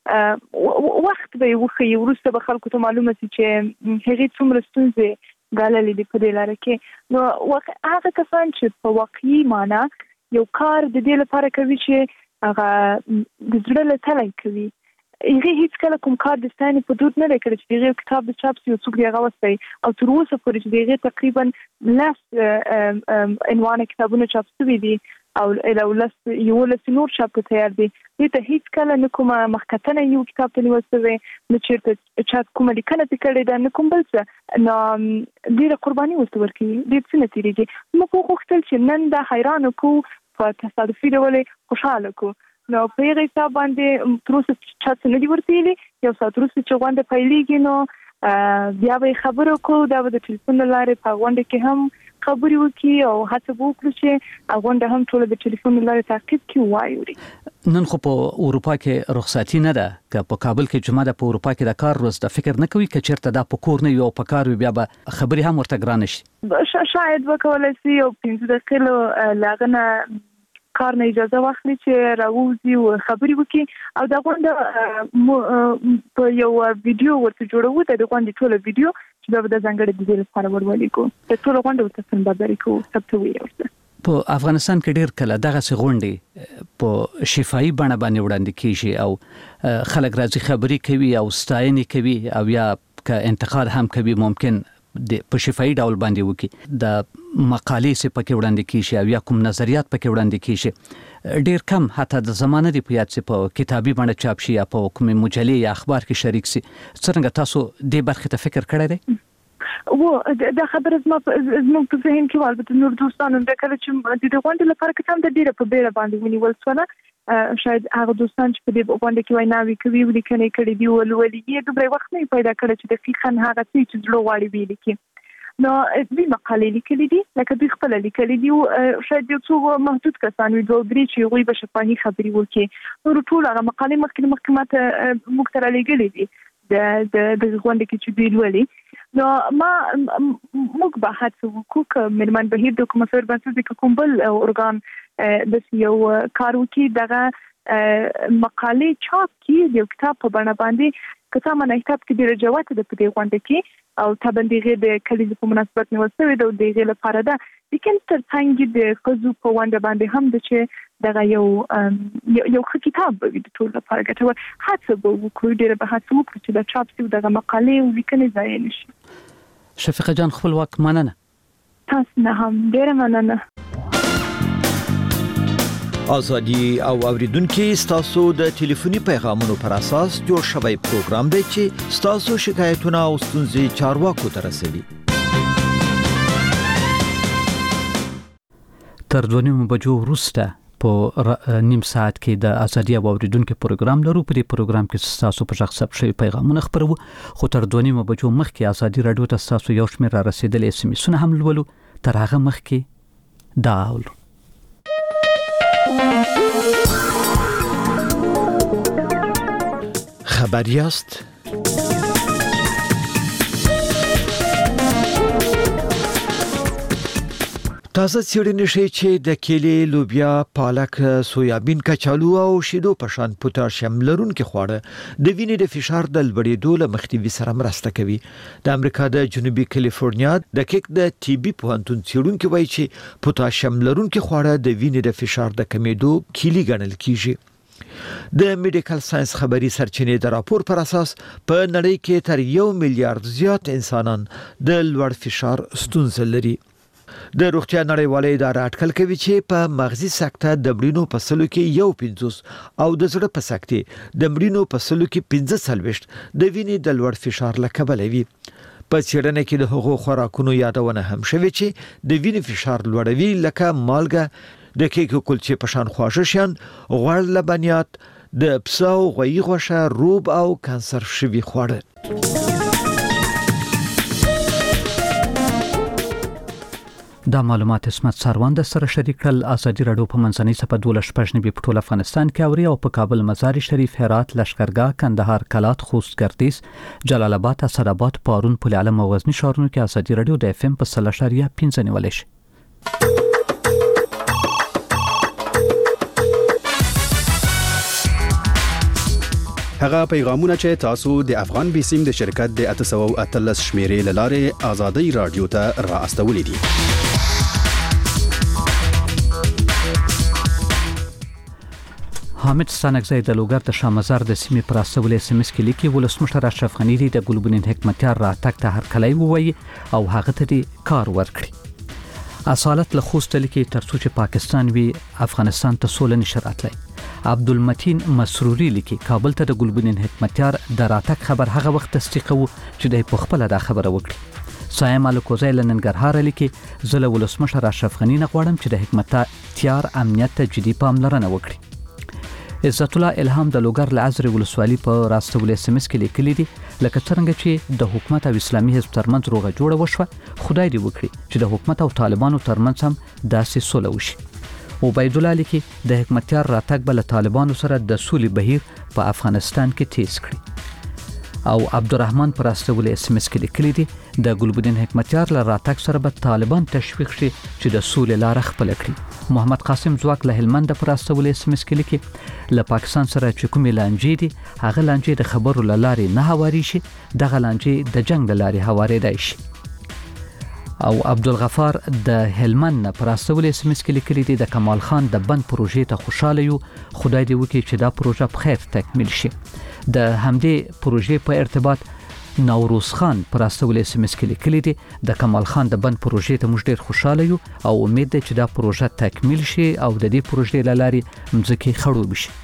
او وخت به وخی ورسته به خلکو ته معلومه شي چې هغه څومره ستونزې غاللی دی په دې لاره کې. نو هغه کسان چې په واقعي معنا یو کار د دې لپاره کوي چې هغه د زړه له تله کوي، هغه هیڅ کله کوم کار د ستاني په دود نه لري چې هغه کتاب د چاپ سی او څوک دی هغه وستي او تر اوسه پورې چې هغه تقریبا لاس عنوان کتابونه چاپ شوي دي او یو لس نور چاپ ته تیار دي. دې ته هیڅ کله نه کومه مخکتنه یو کتاب ته نیوسوي نه چیرته چا کومه لیکنه پکړې ده نه کوم بل څه، نو ډیره قرباني ورته ورکوي. ډېر څه نتیجه موږ غوښتل چې نن د حیرانو کو په تصادفي ډول خوشاله کو. نو په هغه حساب باندې تر اوسه چا څه نه دی ورتېلی. یو ساعت وروسته چې غونډه پیلېږي نو بیا به خبرو کو، دا به د ټلیفون له لارې په غونډه کې هم خبرې وکړي او هڅه وکړو چې غونډه هم ټول د ټلیفون له لارې تعقیب کړي وایوري. نن خو په اروپا کې رخصتي نه ده، که په کابل کې جمعه ده، په اروپا کې د کار ورځ ده. فکر نه کوي که چیرته دا په کور نه وي او په کار وي بیا به خبرې هم ورته ګرانه شي؟ شاید وکولای شي او 15 دقیقې لاغنه کار نه اجازه واخلي چې راوځي او خبرې وکړي. او دا غونډه په یو ویډیو ورته جوړو، د غونډې ټول ویډیو چې دا د ځانګړي د دې لپاره ورولې کو ته ټول غونډه ورته سمبادري کو ثبتوي. په افغانستان کې ډېر کله دغه غونډې په شفاهي بڼه باندې وړاندې کیږي او خلک راځي خبرې کوي او ستاینې کوي او یا که انتقاد هم کوي، ممکن په شفاهي ډول باندې وکړي. د مقالې څخه پکې وړاندې کیږي او یا کوم نظریات پکې وړاندې کیږي. ډېر کم حتی د زمانه دی په یاد څه په کتابي باندې چاپ شي یا په کومې مجلې یا اخبار کې شریک شي. څنګه تاسو دې برخه ته فکر کړی دی؟ دا خبره زموږ په ذهن کې والبته نور دوستانو د کله چې د غونډې لپاره کتم د ډیره په بیره باندې ونیول سوله شاید هغه دوستان چې په دې غونډه کې ویناوي کوي ولیکنې کړي دی ولولې دوبره وخت نه پیدا کړ چې دقیقاً هغه څه چې زړه غواړي ویل کې نو دې مقالې لیکلې دي لکه دوی خپل لیکلې دي شاید یو څو محدود کسان وي دوه درې چې غوي به شفاهي خبري وکړي نو ټول هغه مقالې مخکې ماته مختره لګلې دي د غونډې کې چې دوی ولولي نو ما موږ به هڅه وکړو چې مرمن بهیر د کوم څه باندې کوم بل اورګان د یو کار وکړي دغه مقالې چاپ کړي د کتاب په بڼه باندې کته ما نه کتاب کې د رجوات د پدې غونډه کې او تبندیغه د کلیزې په مناسبت نیول شوی د دې لپاره ده لیکن تر څنګه د قضو په غونډه باندې هم د چې دغه یو کتاب به د ټول لپاره ګټور هڅه به وکړو ډېر به هڅه وکړو چې د چاپ شوی دغه مقالې او لیکنې ځای نشي شفیقه جان خپلواک مننه تاسو نه هم ډېر مننه ازادي او اوریدونکو ستاسو د ټلیفوني پیغامونو پر اساس جوړ شوی پروګرام دی چې ستاسو شکایتونه او ستونزې چارواکو ته رسوي تر 2:30 بجو وروسته په نیم ساعت کې د ازادي او اوریدونکو پروګرام لرو په دې پروګرام کې ستاسو په شخص ثبت شوی پیغامونه خبرو خو تر 2:30 بجو مخکې ازادي رادیو ته ستاسو یو شمېر را رسیدل اس ام اسونه هم لولو تر هغه مخکې دا اولو خبری است تازه څېړنې ښیي چې د کېلې، لوبیا، پالک، سویابین، کچالو او شیدو په شان پوتاشیم لرونکي خواړه د وینې د فشار د لوړېدو له مخنیوي سره مرسته کوي. د امریکا د جنوبي کالیفورنیا د کیک د ټي بي پوهنتون څېړونکي وایي چې پوتاشیم لرونکي خواړه د وینې د فشار د کمیدو کیلي ګڼل کیږي. د میډیکل ساينس خبري سرچینې د راپور پر اساس په نړۍ کې تر 1 میلیارډ زیات انسانان د لوړ فشار ستونزه لري. د روغتیا نړیواله اداره اټکل کوي چې په مغزي سکته د مړینو په سلو کې 1.50 او د زړه په سکته د مړینو په سلو کې 15 د وینې د لوړ فشار له کبله وي. په څېړنه کې د هغو خوراکونو یادونه هم شوې چې د وینې فشار لوړوي لکه مالګه، د کیک کلچې په شان خواږه شیان، غوړ، لبنیات، د پسه او غوښې غوښه، روب او کانسر شوي خواړه. دا معلومات اسمت سروان د سره شریک کړل. ازادي رادیو په منځنۍ صفه 12 په ټول افغانستان کې اوري او په کابل، مزار شریف، هرات، لشکرګاه، کندهار، کلات، خوست، ګردیز، جلال آباد، اسداباد، پارون، پل علم او غزنی ښارونو کې ازادي رادیو د اف ام په 3.5 نیولې شي. هغه پیغامونه چې تاسو د افغان بیسیم د شرکت د 813 شمیرې لاره ازادي رادیو ته را استولې دي. حامد سانکزی د لوګر د شامزار د سیمې پر استولې اس ام اس کې لیکي ولسمشر اشرف غنی د ګلبدین حکمتیار راتګ ته هرکلی ووایي او هغه ته کار ورکړي. اصالت له خوست لیکي ترڅو چې پاکستان وي افغانستان ته سوله نشي راتلی. عبدالمتین مسروري لیکي کابل ته د ګلبدین حکمتیار د راتګ خبر هغه وخت تصدیق وو چې د خپل د خبره وکړي. سایم الکوزی لننګرهار لیکي زله ولسمشر اشرف غنی نه غواړم چې د حکمتیار امنیت ته جدي پاملرنه وکړي. عزت الله الهام د لوګر لعزر ولسوالي په راستول اس ام اس کې لیکلي دي لکه څنګه چې د حکومت او اسلامي حزب ترمنځ روغه جوړه وشوه خدای دې وکړي چې د حکومت او طالبانو ترمنځ هم داسې سوله وشي. عبید الله لیکي د حکمتیار راتګ بل طالبانو سره د سولې بهیر په افغانستان کې تیز کړي. او عبدالرحمن پر استول اس ام اس کې لیکلي دي د ګلبدین حکمتیار له راتګ سره به طالبان تشویق شي چې د سولې لار خپل کړي. محمد قاسم زواک له هلمند پر استول اس ام اس کې لیکي له پاکستان سره چې کومې لانجې دي هغه لانجې د خبرو لارې نه هواري شي دغه لانجې د جنگ لارې هوارېدای شي. او عبدالغفار د هلمند پر استول اس ام اس کې لیکلي دي د کمال خان د بند پروژې ته خوشاله یو خدای دې وکړي چې دا پروژه په خیر تکمیل شي. د همدې پروژې په ارتباط نوروز خان پر استول اس ام اس کې لیکلي دي د کمال خان د بند پروژې ته موږ ډیر خوشاله یو او امید ده چې دا پروژه تکمیل شي او د دې پروژې لاري مځکه خړوب شي.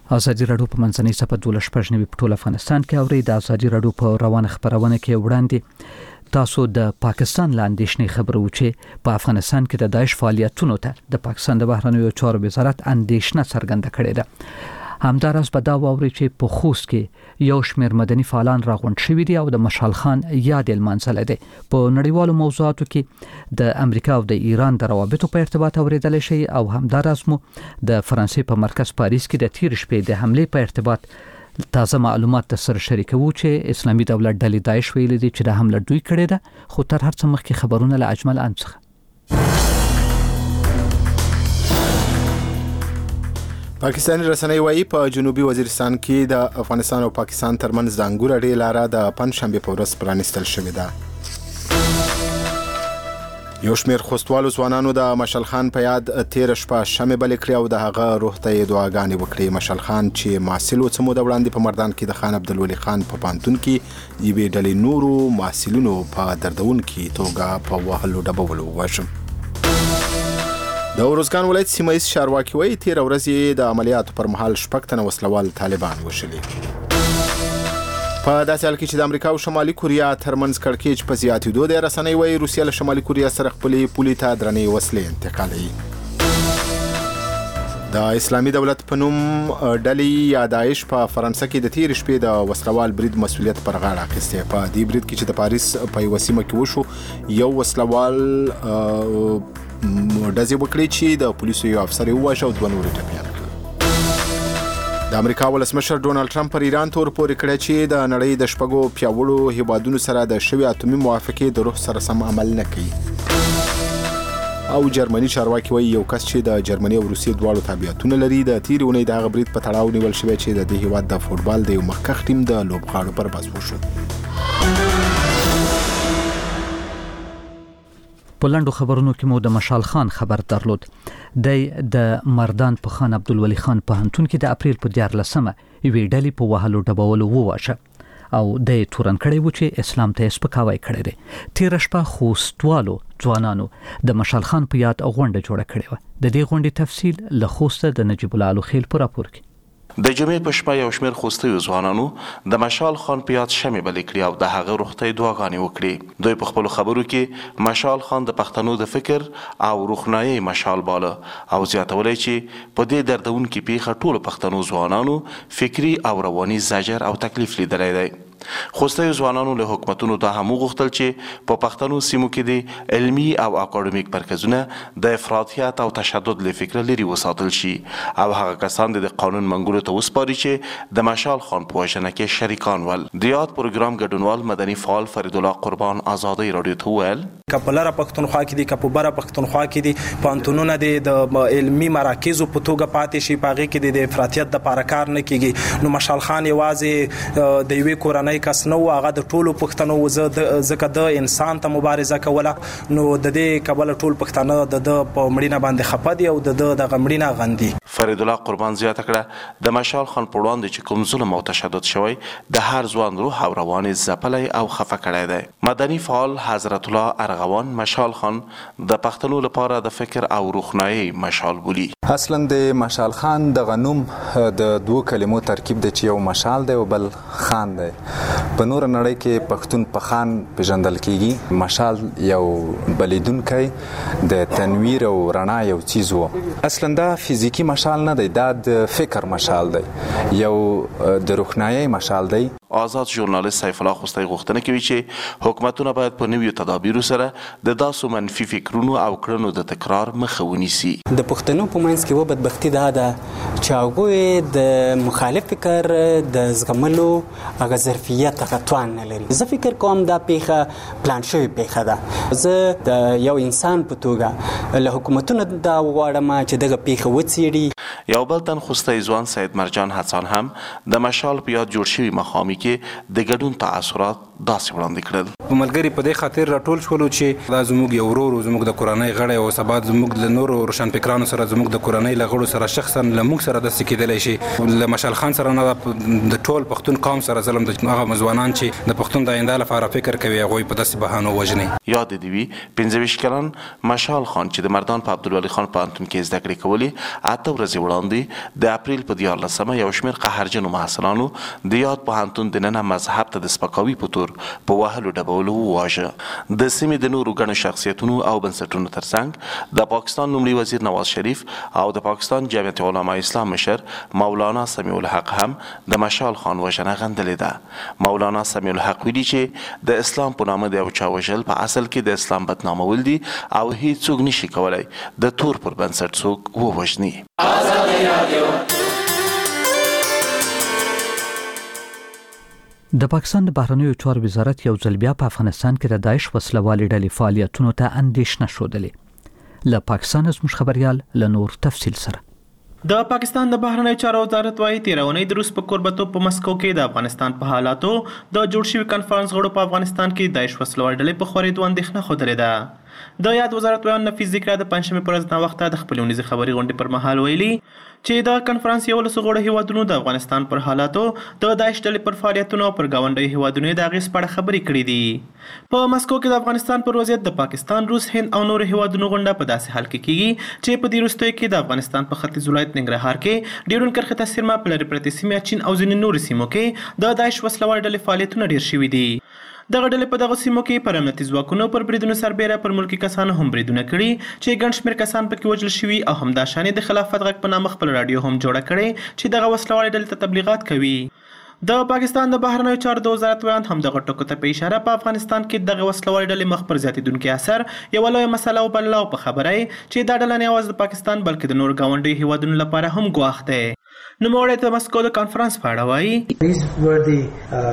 ازادي راډیو په منځنۍ صفحه 12 په ټول افغانستان کې اوري. د ازادي راډیو په روانه خبرونه کې وړاندې تاسو د پاکستان لاندېشنې خبرو چې په افغانستان کې د داعش فعالیتونو ته د پاکستان د بهرنیو چارو وزارت اندېښنه څرګنده کړې ده. همدارس په دا واوري چې په خوست کې یو شمېر مدني فعالان راغونډ شوي دي او د مشال خان یاد لمانځل دي. په نړیوالو موضوعاتو کې د امریکا او د ایران د روابطو په ارتباط اوریدل شي او همدارس مو د فرانسې په مرکز پاریس کې د تیر شپې د حمله په ارتباط تازه معلومات سره شریکوو چې اسلامي دولت ډلې داعش ویلي دي چې د حمله دوی کړې ده. خو تر هر څه مخکې خبرونه له اجمل انڅخه. پاکستاني رسنۍ وايي په جنوبي وزیرستان کې د افغانستان او پاکستان ترمنځ د انګور اډې لاره د پنځشنبه په ورځ پرانیستل شوې ده. یو شمېر خوستوالو ځوانانو د مشال خان په یاد تیر شپه شمع بلې کړې او د هغه روح ته دعاګانې وکړې. مشال خان چې محصل و څه موده وړاندې په مردان کې د خان عبدالولي خان په پوهنتون کې یوې ډلې نورو محصلینو په دردونکې توګه په وهلو ډبولو ووژل. د ارزګان ولایت سیمه ایز چارواکي وايي تیر ورځ د عملیاتو پر مهال شپږ تنه وسلوال طالبان وژلي. په داسې حال کې چې د امریکا او شمالي کوریا ترمنځ کړکېچ په زیاتېدو دی، رسنۍ وايي روسیه له شمالي کوریا سره خپلې پولې ته درنې وسلې انتقالوي. د اسلامي دولت په نوم ډلې یا داعش په فرانسه کې د تیر شپې د وسلوال برید مسؤلیت پر غاړه اخیستی. په دې برید کې چې د پاریس په یوه سیمه کې وشو، یو وسلوال ډزې وکړې چې د پولیسو یو افسر یې وواژه او 2 نور یې ټپیان کړل. د امریکا ولسمشر ډونالد ټرمپ پر ایران تور پورې کړی چې د نړۍ د شپږو پیاوړو هیوادونو سره د شوې اتومي موافقې د روح سره سم عمل نه کوي. او جرمني چارواکي وايي یو کس چې د جرمني او روسیې دواړو تابعیتونه لري د تیر اونۍ د هغه برید په تړاو نیول شوی چې د دې هیواد د فوټبال د یو مخکښ ټیم د لوبغاړو پر بس وشو. په لنډو خبرونو کې مو د مشال خان خبر درلود. د مردان په خان عبدالولي خان پوهنتون کې د اپریل په 14مه یوې ډلې په وهلو ډبولو وواژه او د تورن کړی و چې اسلام ته سپکاوی کړی دی. تیر شپه خوستوالو ځوانانو د مشال خان په یاد غونډه جوړه کړې و. د دې غونډې تفصیل له خوسته د نجیب الله الخیل په راپور کې. د جمعې په شپه یو شمېر خوستیو ځوانانو د مشال خان په یاد شمع بلې کړې او د هغه روح ته دعاګانې وکړې. دوی په خپلو خبرو کې مشال خان د پښتنو د فکر او روښنایۍ مشال باله او زیاتولی چې په دې دردونکې پیښه ټولو پښتنو ځوانانو فکري او رواني زجر او تکلیف لیدلی دی. خوستیو ځوانانو له حکومتونو دا هم وغوښتل چې په پښتنو سیمو کې د علمي او اکاډمیک مرکزونه د افراطیت او تشدد له فکره لرې وساتل شي او هغه کسان د قانون منګولو ته وسپاري چې د مشال خان په وژنه کې شریکان ول. د یاد پروګرام ګډونوال مدني فعال فرید الله قربان ازادي راډیو ته وویل که په لره پښتونخوا کې دي که په بره پښتونخوا کې دي پوهنتونونه د علمي مراکزو په توګه پاتې شي، په هغې کې د افراطیت دپاره کار نه کیږي. نو مشال خان یوازې د یوې کورنۍ کس نه و، هغه د ټولو پښتنو ځکه د انسان ته مبارزه کوله. نو د دې کبله ټول پښتانه د په مړینه باندې خفه دي او د دغه مړینه غندي. فرید الله قربان زیاته کړه د مشال خان په وړاندې چې کوم ظلم او تشدد شوی د هر ځوان روح او روان ځپلی او خفه کړی دی. مدني فعال حضرت الله ارغوان مشال خان د پښتنو لپاره د فکر او روښنایۍ مشال بولي. اصلا د مشال خان د غنوم د 2 کلمو ترکیب دی چې یو مشال دی او بل خان دی. په نور نړۍ کې پښتون په خان پیژندل کیږي. مشال یو بلیدونکی د تنویر او رڼا یو چیز و. اصلا دا فزیکی مشال نه دی، دا د فکر مشال دی، یو د روښنایۍ مشال دی. آزاد ژورنالیست سیف الله خوستی غوښتنه کوي چې حکومتونه باید په نویو تدابیرو سره د داسو منفي فکرونو او کړنو د تکرار مخه ونیسي. د پښتنو په منځ کې و بدبختي دا ده چې هغوی د مخالف فکر د زغملو هغه ظرفیت هغه توان نه لري. زه فکر کوم دا پیښه پلان شوې پیښه ده. زه د یو انسان په توګه له حکومتونو دا غواړم چې دغه پیښه وڅېړي. یو بل تن خوستی ځوان سید مرجان حسن هم د مشال په یاد جوړ شوي مقامي کې د ګډون تاثرات داسې وړاندې کړل. ملګری په دې خاطر راټول شول چې دا زموږ یو ورور زموږ د کورنۍ غړی او سبا زموږ له نورو روشنفکرانو سره زموږ د کورنۍ له غړو سره شخصا له موږ سره داسې کېدلی شي له مشال خان سره نه د ټول پښتون قوم سره ظلم د هغه ځوانان چې د پښتون د آینده لپاره فکر کوي هغوی په داسې بهانو وژني. یاد دې وي 25 کلن مشال خان چې د مردان په عبدالولي خان پوهنتون کې زده کړې کولې 8 ورځې وړاندې د اپریل په 14 یو شمېر قهرجنو محصلانو د یاد پوهنتون دننه مذهب ته د سپکاوي په تور په وهلو ډبولو وواژه. د سیمې د نورو ګڼو شخصیتونو او بنسټونو ترڅنګ د پاکستان لومړي وزیر نواز شریف او د پاکستان جمعیت علماء اسلام مشر مولانا سمیع الحق هم د مشال خان وژنه غندلې ده. مولانا سمیع الحق ویلي چې د اسلام په نامه د یو چا وژل په اصل کې د اسلام بدنامول دي او هیڅوک نشي کولای د تور پر بنسټ څوک ووژني. د پاکستان د بهرنیو چارو وزارت یو ځل بیا په افغانستان کې د داعش وسلوالې ډلې فعالیتونو ته اندېښنه ښودلې. له پاکستان زموږ خبريال له نور تفصیل سره. د پاکستان د بهرنیو چارو وزارت وايي تیرونی د روس په کوربتوب په مسکو کې د افغانستان په حالاتو د جوړ شوي کنفرانس غړو په افغانستان کې داعش وسلوالې ډلې په خورېدو اندېښنه ښودلې ده. د یاد وزارت ویان نفیس ذکر د پنځمې پر ورځ وخت د خپل ونیزي خبري غونډې پر مهال ویلي چې د کنفرانس یو له غړو هیوادونو د افغانستان پر حالاتو د داعش ډلې پر فعالیتونو پر گاونډي هیوادونو د اغیز په اړه خبرې کړې دي. په مسکو کې د افغانستان پر وضعیت د پاکستان، روس، هند او نور هیوادونو غونډه په داسې حال کې کیږي چې په دې وروستیو کې د افغانستان په ختیځ ولایت ننګرهار کې ډیرون کرخه تاثیر ما په لري پرتې سیمې چین او ځینې نور سیمو کې د داعش وسلوال ډلې فعالیتونه ډیر شوي دي. دغه ډلې په دغه سیمو کې پر امنیتي ځواکونو پر بریدونو سربېره پر ملکي کسانو هم بریدونه کړي چې ګڼ شمېر کسان پکې وژل شوي او همداشانې د خلافت غږ په نامه خپل راډیو هم جوړه کړې چې دغه وسلوالې ډلې ته تبلیغات کوي. د پاکستان د بهرنیو چارو د وزارت ویان هم دغه ټکو ته په اشاره په افغانستان کې دغه وسلوالې ډلې مخ پر زیاتېدونکي اثر یوه لویه مسله وبلله او په خبره چې دا ډله نه یوازې د پاکستان بلکې د نور ګاونډي هیوادونو لپاره هم ګواښ دی. نوموړی د مسکو د کانفرنس په اړه وایي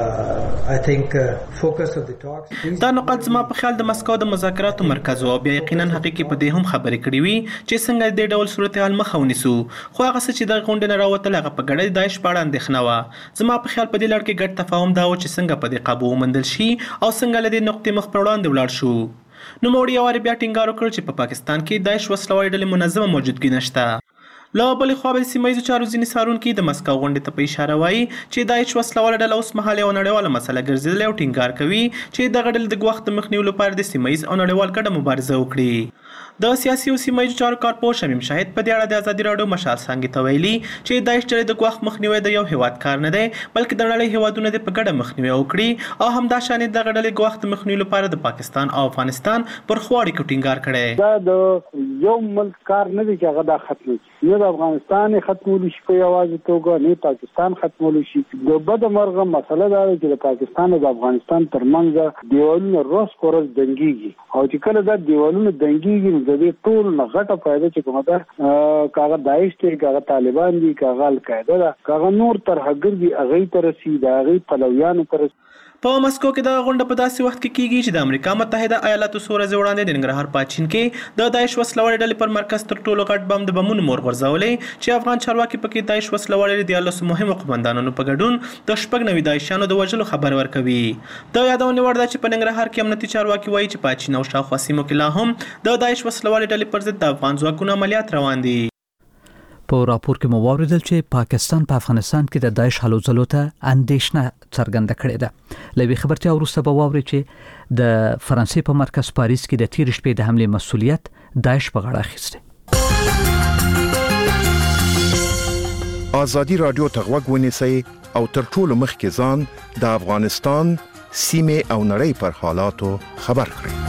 دا نقاط زما په خیال د مسکو د مذاکراتو مرکز او بیا یقینا حقیقي په دې هم خبرې کړې وي چې څنګه دې ډول صورتحال مخه ونیسو. خو هغه څه چې د غونډې نه راوتل هغه په ګډه د داعش په اړه اندېښنه وه. زما په خیال په دې لړ کې ګډ تفاهم دا و چې څنګه په دې قابو وموندل شي او څنګه له دې نقطې مخ پر وړاندې ولاړ شو. نوموړي یو وارې بیا ټینګار وکړ چې په پاکستان کې داعش وسلوالې ډلې منظمه موجودګي نشته. له بلې خوا به سیمه ییزو چارو ځینې څارونکي د مسکو غونډې ته په اشاره وایي چې داعش وسلواله ډله اوس مهال یوه نړیواله مسله ګرځېدلې او ټینګار کوي چې دغه ډلې د ګواښ د مخنیوي لپاره د سیمه ییز او نړیوال ګډه مبارزه وکړي. د سیاسي او سیمه ییزو چارو کارپوه شمیم شاهد په دې اړه د ازادي راډیو مشال څانګې ته ویلي چې داعش ډلې د ګواښ مخنیوی د یو هیواد کار نه دی بلکې د نړۍ هیوادونه د په ګډه مخنیوی وکړي او همداشانې دغه ډلې ګواښ د مخنیوي لپاره د پاکستان او افغانستان پر خوا اړیکو ټینګار کړی. دا د یو ملک کار نه دی چې هغه دا ختم شي، نه د افغانستان ختمول شي په یوازې توګه، نه پاکستان ختمول شي. د بده مرغه مسله دا ده چې د پاکستان او د افغانستان ترمنځ دیوالونه روز په ورځ دنګېږي او چې کله دا دیوالونه دنګېږي نو د دې ټول نه غټه فایده چې کومه ده کاغه داعش دی، کاغه طالبان دي، کاغه القاعده ده، کاغه نور ترهګر دي، هغې ته رسي، د هغې پلویانو ته رسي. په مسکو کې د غونډه په داسې وخت کې کیږي چې د امریکا متحده ایالاتو څو ورځې وړاندې د ننګرهار په چین کې د داعش وسلوالې ډلې پر مرکز تر ټولو غټ بم د بمونو مور غورځولې چې افغان چارواکي پکې داعش وسلوالې د 14 مهمو قومندانانو په ګډون د 90 داعشیانو د وژلو خبر ورکوي. د یادونې وړ ده چې په ننګرهار کې امنیتي چارواکي وایي چې په چین او شاوخوا سیمو کې لا هم د داعش وسلوالې ډلې پر ضد د افغان ځواکونو عملیات روان دي. په راپور کې مو واوریدل چې پاکستان په افغانستان کې د داعش هلو ځلو ته اندېښنه څرګنده کړې ده. لوي خبرتیا وروسته به واوري چې د فرانسې په مرکز پاریس کې د تیر شپې د حمله مسؤلیت داعش په غاړه اخیسته. ازادي رادیو ته غوږ ونیسئ او تر ټولو مخکې ځان د افغانستان سیمه او نړۍ پر حالاتو خبر کړئ.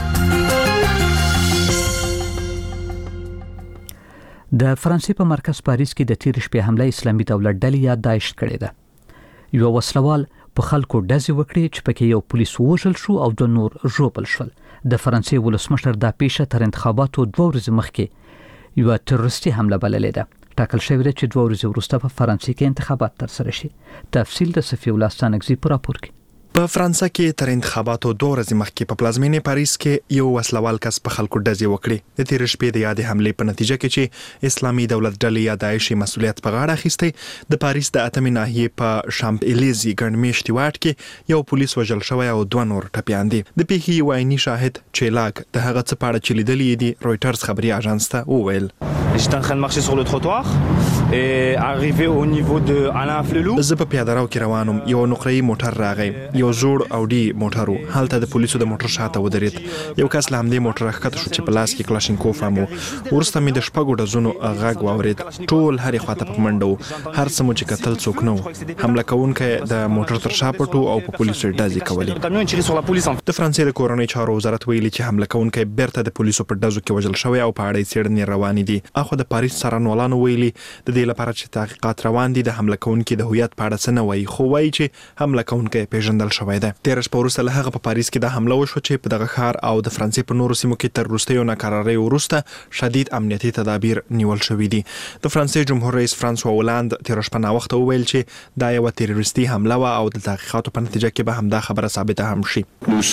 د فرانسې په مرکز پاریس کې د تیر شپې حمله اسلامي دولت ډلې یا داعش کړې ده. یو وسلوال په خلکو ډزې وکړې چې پکې یو پولیس وژل شو او د نور ژوبل شول. د فرانسې ولسمشر دا پیښه تر انتخاباتو 2 ورځې مخکې یو تروریستي حمله بللې ده. ټاکل شوی دی چې 2 ورځې وروسته په فرانسې کې انتخابات ترسره شي. تفصیل د صفی الله ستانکزي په راپور کې. په فرانسه کې تر انتخاباتو 2 ورځې مخکې په پلازمینې پاریس کې یو وسلوال کس په خلکو ډزې وکړې. د تیر شپې د یادې حملې په نتیجه کې چې اسلامي دولت ډلې یا داعش مسؤلیت په غاړه اخیستی، د پاریس د اتمې ناحیې په شامپ الیزي ګڼ میاشتې واټ کې یو پولیس وژل شوی او 2 نور ټپیان دي. د پیښې یو عیني شاهد چیلاک د هغه څه په اړه چې لیدلې دي رويټرز خبري اژانس ته وویل: J'étais en train de marcher sur le trottoir et arrivé au niveau de Alain Flelou. زه په پیاده رو کې روانم، یو نقره‌ای موټر راغی، یو زوړ اودي موټر و. هلته د پولیسو د موټر شاته ودرېد. یو کس له همدې موټر ښکته شو چې په لاس کې کلاشینکوف هم و. ورسته مې د شپږو ډزونو غږ واورېد. ټول هرې خواته په منډه و. هر څه مو چې کتل څوک نه و. حمله کوونکی د موټر تر شا پټ او په پولیسو ډزې کولې. د فرانسې د کورنۍ چارو وزارت ویلي چې حمله کوونکی بیرته د پولیسو په ډزو کې وژل شوی او په اړه یې څېړنې روانې دي. اخو د پاریس څارنوالانو ویلي د دې لپاره چې تحقیقات روان دي د حمله کوونکي د هویت په اړه څه نه وایي، خو وایي چې حمله کوونکی پیژندل شوی دی. تیر شپه وروسته له هغه په پاریس کې د حمله وشو چې په دغه ښار او د فرانسې په نورو سیمو کې تر وروستیو ناکراریو وروسته شدید امنیتي تدابیر نیول شوي دي. د فرانسې جمهور رئیس فرانسوا هولاند تیر شپه ناوخته وویل چې دا یو تروریستي حمله و او د تحقیقاتو په نتیجه کې به همدا خبره ثابته هم شي.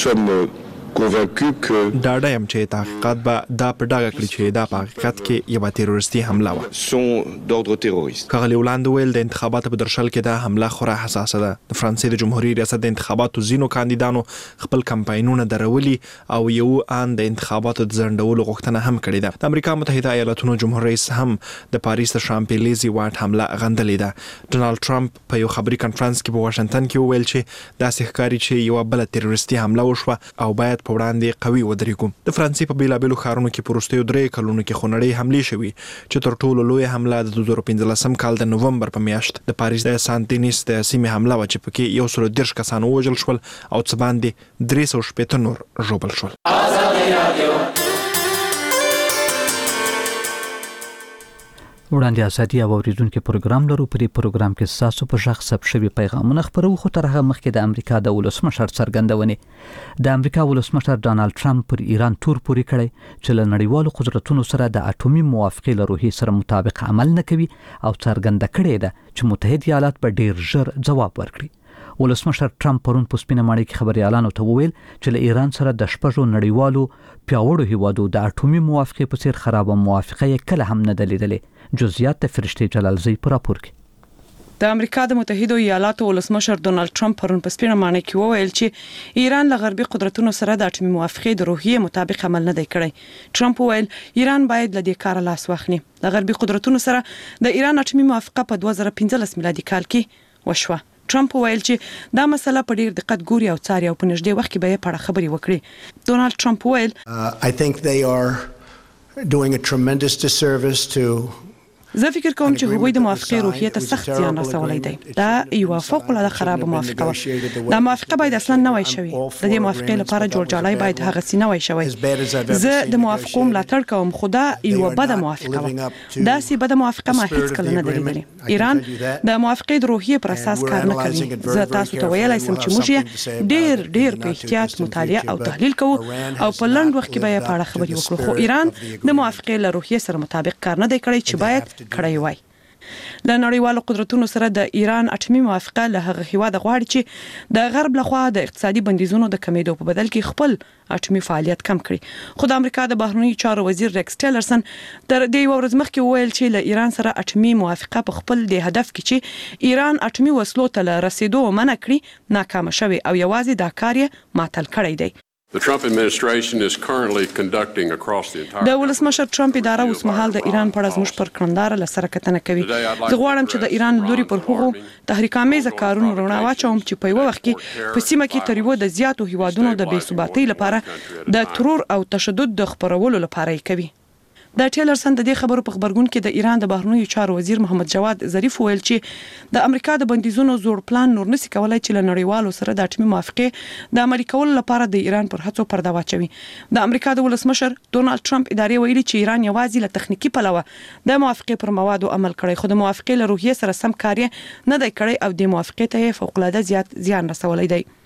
ډاډه یم چې تحقیقات به دا په ډاګه کړي چې دا په حقیقت کې یوه تروریستي حمله وه. ښاغلي هولاند ویل د انتخاباتو په درشل کې دا حمله خورا حساسه ده. د فرانسې د جمهوري ریاست د انتخاباتو ځینو کاندیدانو خپل کمپاینونه درولي او یو آن د انتخاباتو د ځنډولو غوښتنه هم کړې ده. د امریکا متحده ایالاتونو جمهور رئیس هم د پاریس د شامپ الیزي واټ حمله غندلې ده. ډونالد ټرمپ په یو خبري کنفرانس کې په واشنگټن کې وویل چې داسې ښکاري چې یوه بله تروریستي حمله وشوه او باید په وړاندې قوي ودرېږو. د فرانسې په بیلابېلو ښارونو کې په وروستیو 3 کلونو کې خونړۍ حملې شوي چې تر ټولو لویه حمله د 2015 کال د نومبر په میاشت د پاریس د سان دینیس د سیمې حمله وه چې پکې 130 کسان ووژل شول او څه باندې 360 نور ژوبل شول. وړاندې ازادي او اوریدونکو پروګرام لرو. په دې پروګرام کې تاسو په ژغ ثبت شوی پیغامونه خبرو، خو تر هغه مخکې د امریکا د ولسمشر څرګندونې. د امریکا ولسمشر ډانلډ ټرمپ پر ایران تور پوري کړی چې له نړیوالو قدرتونو سره د اټومي موافقې له روحیې سره مطابق عمل نه کوي او څرګنده کړې ده چې متحده ایالات به ډیر ژر جواب ورکړي. ولسمشر ټرمپ پرون په سپینه ماڼۍ کې خبريالانو ته وویل چې له ایران سره د شپږو نړیوالو پیاوړو هیوادو د اټومي موافقې په څیر خرابه موافقه یې کله هم نه دلیدلې. جزئیات د فرشتي جلالزی پر راپور کې. د امریکا د متحده ایالاتو ولسمشر ډونالد ټرمپ پرون په سپینه ماڼۍ کې وویل چې ایران له غربي قدرتونو سره د اټومي موافقې د روحیې مطابق عمل نه دی کړی. ټرمپ وویل ایران باید له دې کار لاس واخلي. د غربي قدرتونو سره د ایران اټومي موافقه په 2015 میلادي کال کې وشوه. ټرمپ ویل چې دا مسله په ډیر دقت ګوري او څاري او په نږدې وخت کې به په اړه خبري وکړي. ډونالد ټرمپ ویل I think they are doing a tremendous disservice to زه فکر کوم چې هغوی د موافقې روحیې ته سخت زیان رسولی دی. دا یو فوق العاده خرابه موافقه وه. دا موافقه باید اصلا نه وای شوی. د دې موافقې لپاره جوړجاړی باید هغه څه نه وای شوی. زه د موافقو ملاتړ کوم، خو دا یو بده موافقه وه. دا سی بده موافقه ما هیڅ کله نه لیدلې. ایران د موافقې د روحیې پر اساس کار نه کوي. زه تاسو ته ویلای سم چې موږ یې ډیر په احتیاط مطالعه او تحلیل کوو او په لنډ وخت کې به یې په اړه خبرې وکړو. خو ایران د موافقې له روحیې سره مطابق کار نه دی کړی چې باید کړی وای. له نړیوالو قدرتونو سره د ایران اټومي موافقه له هغه هیواد غواړي چې د غرب لخوا د اقتصادي بندیزونو د کمیدو په بدل کې خپل اټومي فعالیت کم کړي. خو د امریکا د بهرنیو چارو وزیر ریکس ټیلرسن تر دې ورځ مخکې وویل چې له ایران سره اټومي موافقه په خپل د هدف کې چې ایران اټومي وسلو ته رسیدو منع کړي ناکام شوی او یوازې دا کار یې معطل کړی دی. The Trump administration is currently conducting across the entire د ولسمشر ټرمپ اداره اوس مهال د ایران په اړه زموږ پر کړندار له سره کتنه کوي. زه غواړم چې د ایران لوري پر هغو تحریکامیزه کارونو رڼا واچوم چې په یو وخت کې په سیمه کې تر یو د زیاتو هیوادونو د بې ثباتۍ لپاره د ترور او تشدد د خپرولو لپاره یې کوي. د ټیلرسن د دې خبرو په خبرګون کې د ایران د بهرنیو چارو وزیر محمد جواد ظریف ویل چې د امریکا د بندیزونو زوړ پلان نور نشي کولای چې له نړیوالو سره د اټومي موافقې د عملي کولو لپاره د ایران پر هڅو پرده واچوي. د امریکا د ولسمشر ډونالد ټرمپ ادارې ویلي چې ایران یوازې له تخنیکی پلوه د موافقې پر موادو عمل کړی، خو د موافقې له روحیې سره سم کار نه دی کړی او د موافقې ته فوق العاده زیات زیان رسولی دی.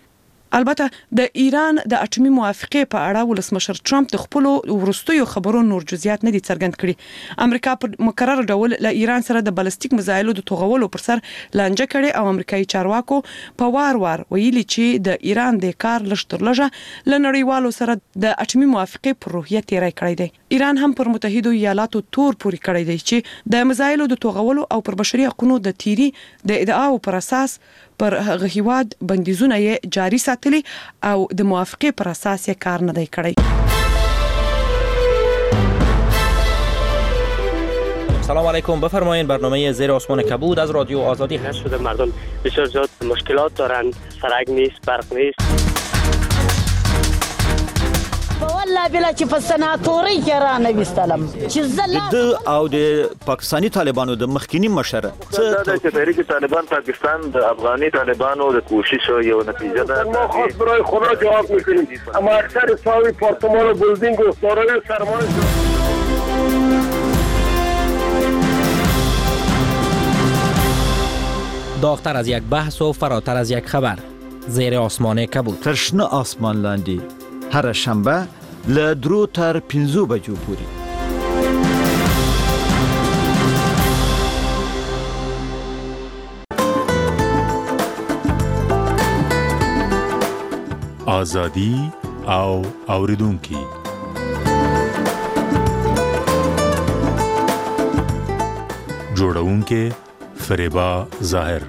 البته د ایران د اټومي موافقه په اړه ولسمشر ټرمپ د خپل ورستیو خبرو نور جزئیات نه دي څرګند کړي. امریکا په مقرر ډول له ایران سره د بالستیک میزایلو د توغولو پر سر لانجه کړي او امریکایي چارواکو په وار ویلي چې د ایران د کار لشترلجه لنړیوالو سره د اټومي موافقه پر روحیه تیری کړی دی. ایران هم پر متحده ایالاتو تور پوري کړی دی چې د میزایلو د توغولو او پر بشري حقوقو د تیری د ادعاو پر اساس پر هغه هیواد بندیزونه یې جاری ساتلي او د موافقه پر اساس یې کار نه دی کړی. سلام علیکم، بفرمایید. برنامه زیر آسمان کبود از رادیو آزادی هست. شده مردم بسیار زیاد مشکلات دارن، سرک نیست، برق نیست. والله بلا چې په سناتوري کې را نه وستلم چې زله او د پاکستانی طالبانو د مخکینی مشر څه د تحریک طالبان پاکستان د افغاني طالبانو د کوشش یو نتیجه ده. ما خاص برای خدا جواب میکنیم، اما اکثر ساوی پارتمان و بلدینگ و دارای سرمایه داغتر از یک بحث و فراتر از یک خبر. زیر آسمان کبود. ترشنه آسمان لاندی هر شنبه له 3 تر 5 بجو پورې. آزادی او اوریدونکي. جوړونکي فریبا ظاهر.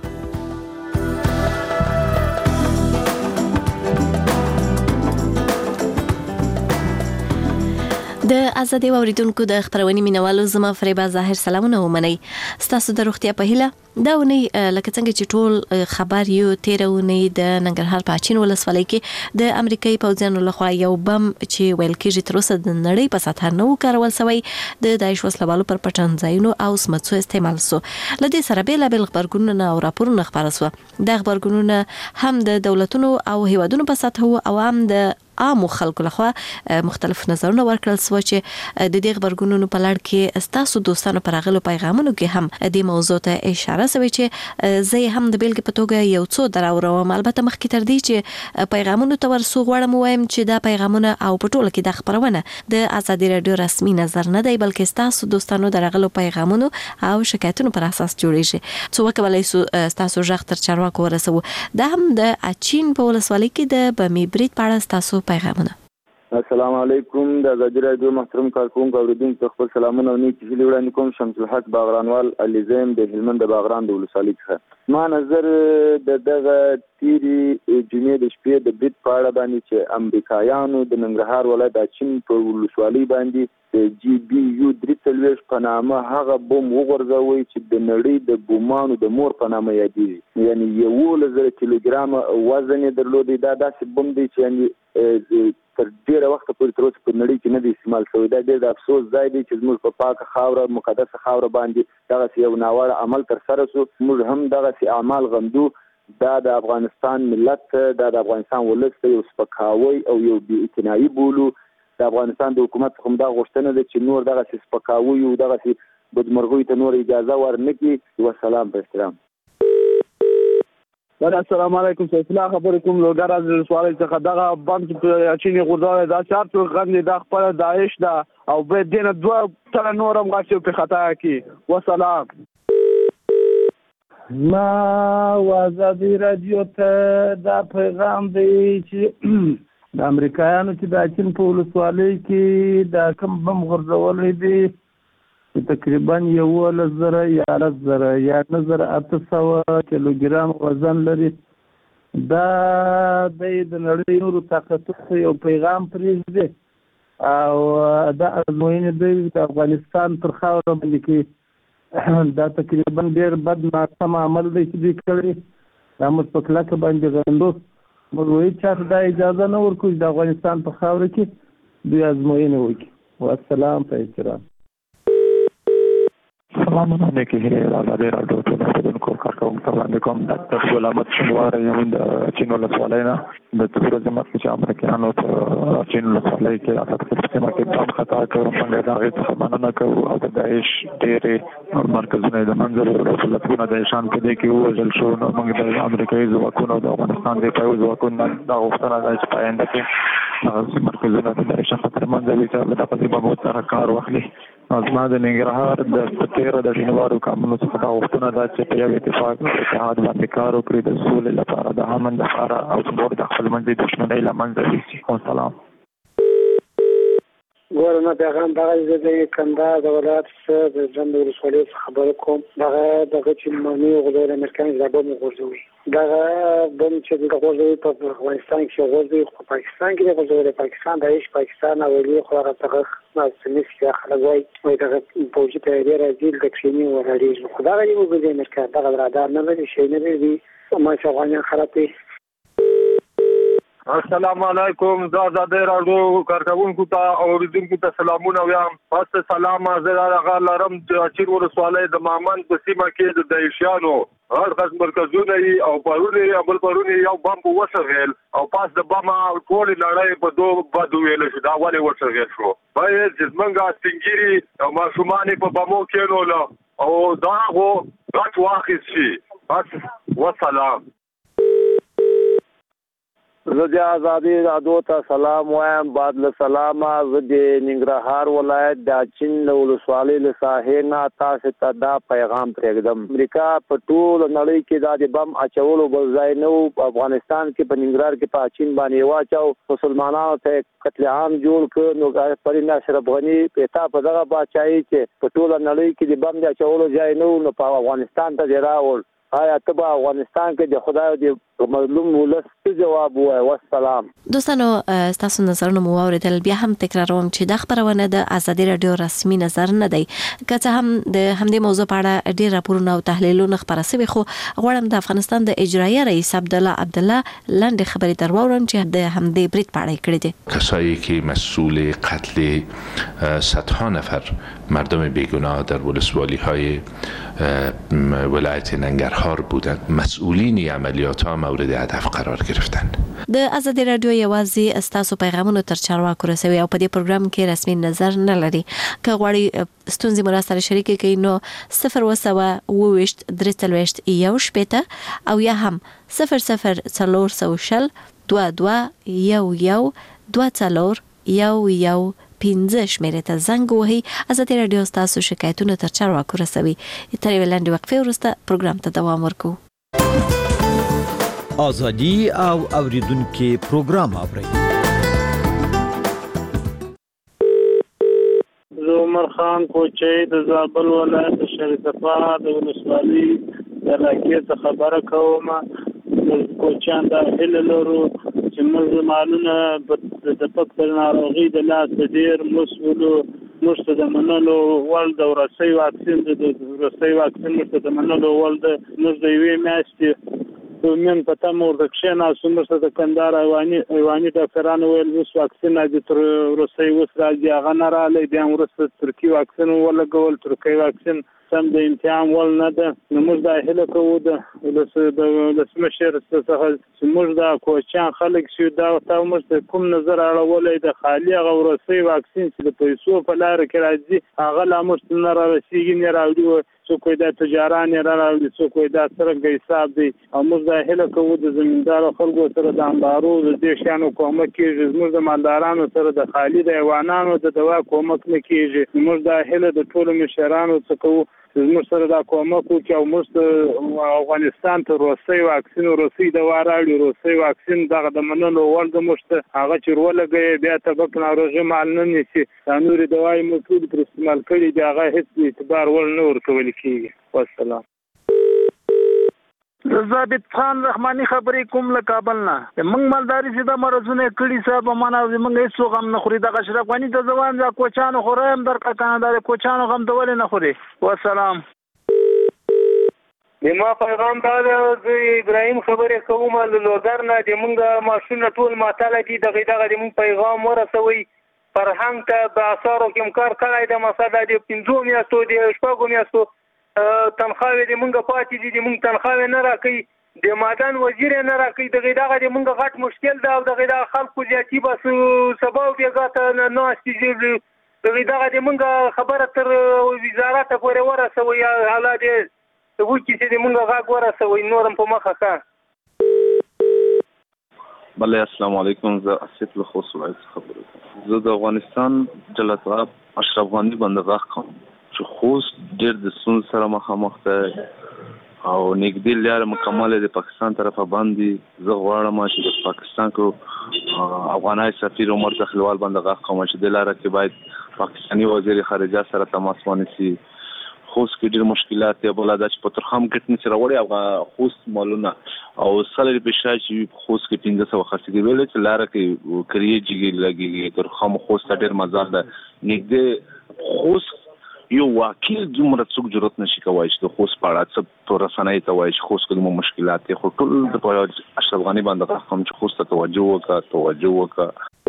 د آزادي اوریدونکو د خبرونې مینوالو زما فریبا ظاهر سلامونه ومني. ستاسو د روغتیا په هیله دا ونی لکه څنګه چې ټول خبر یو تیرونی د ننګرهار په اچین ولسوالۍ کې د امریکایي پوځیانو لخوا یو بم چې ویل کېږي تر اوسه د نړۍ په سطح نه کارول شوی د داعش وسلوالو پر پټنځایونو او سمڅو استعمال سو. لدې سره بیلابل خبرګونونه او راپورونه خبره سو. د خبرګونونه هم د دولتونو او هیوادونو په سطح او هم د عامو خلکو لخوا مختلف نظرونه ورکړل سو چې د دې خبرګونونو په لړ کې ستاسو دوستانو پر غلو پیغامونو کې هم د موضوع ته اشاره سوي چې زه هم د بیلګې په توګه یو څو دراوړم. البته مخکې تر دې چې پیغامونو ته ورسو غواړم وایم چې دا پیغامونه او په ټوله کې د خبرونه د آزادي رادیو رسمي نظر نه دی بلکې ستاسو دوستانو د غلو پیغامونو او شکایتونو پر اساس جوړیږي. څو وکولای سو ستاسو ژغ تر چارواکو ورسو. دا هم د اچین په ولسوالۍ کې د بمی برید په اړه ستاسو پیغامونه. السلام علیکم. د آزادي رادیو محترم کارکونکو اوریدونکو خپل سلامونه او نیک هیلې وړاندې کوم. شمس الحق باغرانوال علیزم د هلمند د باغران د ولسوالۍ څخه. ما نظر د دغه تیری جمعې د شپې د برید په اړه باندې چې امریکایانو د ننګرهار ولایت د چین په ولسوالۍ باندې د جی بی یو 340 په نامه هغه بم وغورځوي چې د نړۍ د بومانو د مور په نامه یادېږي. یعنی 11,000 کیلوګرام وزن یې درلود. دا داسې بم دی چې یعنی تر ډیره وخت پورې تر اوسه په نړۍ کې نه دی استعمال شوی. دا ډېر د افسوس ځای دی چې زموږ په پاکه خاوره مقدسه خاوره باندې دغسې یو ناوړه عمل ترسره شو. موږ هم دغسې اعمال غندو. دا د افغانستان ملت دا د افغانستان ولس ته یو سپکاوی او یو بې اعتنایي بولو. د افغانستان د حکومت څخه همدا غوښتنه ده چې نور دغسې سپکاوي او دغسې بدمرغیو ته نور اجازه ورنکړي. وسلام په احترام. السلام علیکم. سلسله خبرې کوم لوګر از ولسوالۍ څخه. دغه بم چې په اچین غورځولی دا چار څوک غندي دا خپله داعش ده او باید دې نه 2 تنه نور هم غاښي په خطا کړي. وسلام. ما آزادي رادیو ته دا پیغام دی چې د امریکایانو چې د اچین په ولسوالۍ کې دا کوم بم غورځولی دی تقریبا 11,000 یا 11,800 کیلوګرام وزن لري. دا د نړۍ نورو طاقتونو یو پیغام پرېږدي او دا ازموینې دی د افغانستان پر خاوره باندې کې دا تقریبا ډېر بد ناسم عمل دی چې دوی کړی. دا موږ په کلکه باندې غندو. موږ وایو چاته دا اجازه نه ورکوو چې د افغانستان په خاوره کې دوی ازموینې وکړي. والسلام په احترام. سلامونه نیکی هیله د آزادي راډیو ټول کو کارکونکو ته وړاندې کوم ډاکټر ګل احمد شینوار یم د چین ولسوالۍ نه د تورزم چې امریکایانو په چین ولسوالۍ کې راځي چې ما خطا کړم موږ دا غي څه مننه کوو او د داعش ډېرې مرکزونه د منځل رسولتونه د شان په دې کې وژل شو نو موږ د امریکایي ځواکونو د افغانستان د پایو ځواکونو د غوښتنه ده چې پاینده کې هغه مرکزونه د داعش خطر منځل چې د په بابو سره کار واخلي ازما د ننګرهار د تیر د شینوارو قانون څخه دا غوښتنه ده چې په یو اتفاق او اتحاد باندې کار وکړي د سولې لپاره د امن لپاره او د خپل منځي دښمنۍ لمنځه وي. سلام. ورنه پیغام دغه د کندهار د ولایت څخه د جند ولسوالۍ خبرې کوم دغه چې مانی غوډه امریکایي ځابه مو غوړوي دغه بم چې د غوړوي په افغانستان کې غوړوي په پاکستان کې غوړوي پاکستان د پاکستان او لی خو هغه څنګه ناسمس کې خلګوي وای دغه پوجي ته ډیر راځي د کښینی ورالېږي خدای یې وګورئ امریکا دغه رادار نه لري شي نه لري ما چې افغانان خرابې. السلام علیکم دا زاده راډیو کارکونکو ته اوریدونکو ته سلامونه وایم. پس سلام زه هغه لرم چې چیر ورسواله د مامن په سیمه کې د دایشانو هر قسم مرکزونه او پرونی یو بم وسغل او پاس د بم ټول لړۍ په دوه بدو ویل شو دا ولې وسغل شو باید چې څنګه سنگيري او ماشومان په بمو کې نو او دا غو غټ واخیس شي. بس والسلام. زه د ازادي رادیو ته سلام وایم. بعد له سلامه زه د ننګرهار ولایت د چین ولسوالۍ له ساحې نه تاسو ته دا پیغام پرېږدم. امریکا په ټول نړۍ کې د بم اچولو بل ځای نه په افغانستان کې په ننګرهار کې په چین باندې واچو مسلمانانو ته قتل عام جوړ ک نو پرین اشرف غنی پتا په دغه بچای چې په ټول نړۍ کې د بم اچولو ځای نه په افغانستان ته راول. آیا تبا افغانستان کې د خدای د مظلوم ولس څه جواب وای؟ والسلام. دوستانو تاسو نظرونه مو اوریدل بیا هم تکراروم چې د خبرونه د ازادي رادیو رسمي نظر نه دی که څه هم د همدې موضوع په اړه ډیر راپورونه او تحلیلونه خبره شوي خو غواړم د افغانستان د اجرایي رئیس عبدالله لاندې خبرې درواورم چې د همدې برید په اړه کړی دي. کسایی که مسئول قتل صدها نفر مردم بیگناه در ولسوالی‌های ولایت ننګرهار بودند مسئولین عملیات ها مورد هدف قرار گرفتند. د ازادي رادیو یوازې استاسو پیغامونو تر چارواکو رسوي او په دې پروګرام کې رسمي نظر نه لري. که غواړي ستونزې مو سره شریک کړئ نو 020 330 یو شپېته او یا هم 00400 22 11 24 15 شمیرې ته زنګ وهي. ازادي رادیو تاسو شکایتونه تر چارواکو رسوي. تر یو لاندې وقفه وروسته پروګرام ته دوام ورکو. ازادي او اوریدونکو پروګرام اوري. عمر خان کوچي د زابل ولایت شریفه د ولسوالۍ د علاقې څخه خبره کوم. کوچان د هله لورو چې موږ معلومه د فقر ناروغي د لاس ډیر مسولو مشته د منلو ول د ورسي واکسین د ورسي واکسین مشته د منلو ول د موږ د وی میاشتې من پته مور د کښنا سمسته د کندهار ایواني ډاکټرانو ویل وس واکسین د تر ورسي وسراږي هغه نه را لې د ورسته ترکی واکسین ولګول ترکی واکسین سم د امتحان ول نه ده. موږ د هله کوو د سمشر څخه موږ د کوچان خلک شو دا تاسو موږ کوم نظر اړولې د خالی غورسي واکسین چې د پیسو په لار کې راځي هغه لا موږ نه راسيږي نه راوړي څوک د تجاران نه راوړي څوک د سرګي حساب دی او موږ د هله کوو د زمیندار خلکو سره د انبارو د دې شانو کومک کیږي موږ د مالدارانو سره د خالی د ایوانانو د دوا کومک نه کیږي. موږ د هله د ټولو مشرانو څخه زموږ سره دا کومک وکړي او موږ افغانستان ته روسي واکسین روسي د وراړي روسي واکسین دغه د منلو ول د مشته هغه چې ولګي بیا تبک ناروغي مال نه نشي نور دوايي موجود پر استعمال کړي دا هغه هیڅ اعتبار ول نه ورکول کیږي. والسلام. ضابط خان رحماني خبرې کوم له کابل نه. موږ مالداري چې د مرزونه کړي صاحب معنا موږ هیڅ غم نه خوري د اشرف غنی د ځوان د کوچانو خورم در کنه د کوچانو غم دول نه خوري. والسلام. ما پیغام دا د ابراهيم خبرې کوم له لوګر نه د موږ ماشونه ټول ماتاله دي دغه د موږ پیغام ورسوي فرهنګ ته د اثارو کوم کار کړای د مساله د 5 میاشتو د شپږو میاشتو تنخواوې د مونږ پاتې دي د مونږ تنخواوې نه راکوي د معدن وزیر نه راکوي دغه د مونږ غټ مشکل ده او دغه خلکو زیاتي بس سبا او بېګا ته ناستې دغه د مونږ خبره تر وزارت پورې ورسوي حالا د وکړي چې د مونږ غږ ورسوي نورم په مخه ښه بله السلام علیکم زه اسف له خوست ولایت خبرې کوم زه د افغانستان جلال طلب اشرف غني باندې غږ کوم چې خوست ډېر د ستونزو سره مخامخ دی او نږدې لاره مکمل د پاکستان طرفه باندې زه غواړم چې د پاکستان کو افغاني سفیر عمر تخلیوال باندې غږ کوم چې د لاره کې باید پاکستاني وزیر خارجه سره تماس ونیسي خوست کې ډېر مشکلات دی بل دا چې په ترخم کټنی سره وړي او خوست مالونه او سلری پېښه چې خوست کې 1500 خرڅېږي ویل چې لاره کې کریږي لګي ترخم خوست ډېر مزار ده نږدې خوست یو واقعي دومره څوک جرأت نشي کوي چې د خوست په اړه څه رسنۍ ته وایي چې خوست کې مشکلات دي خو ټول د اشرف غني باندې کوم چې خوست ته توجه وکړه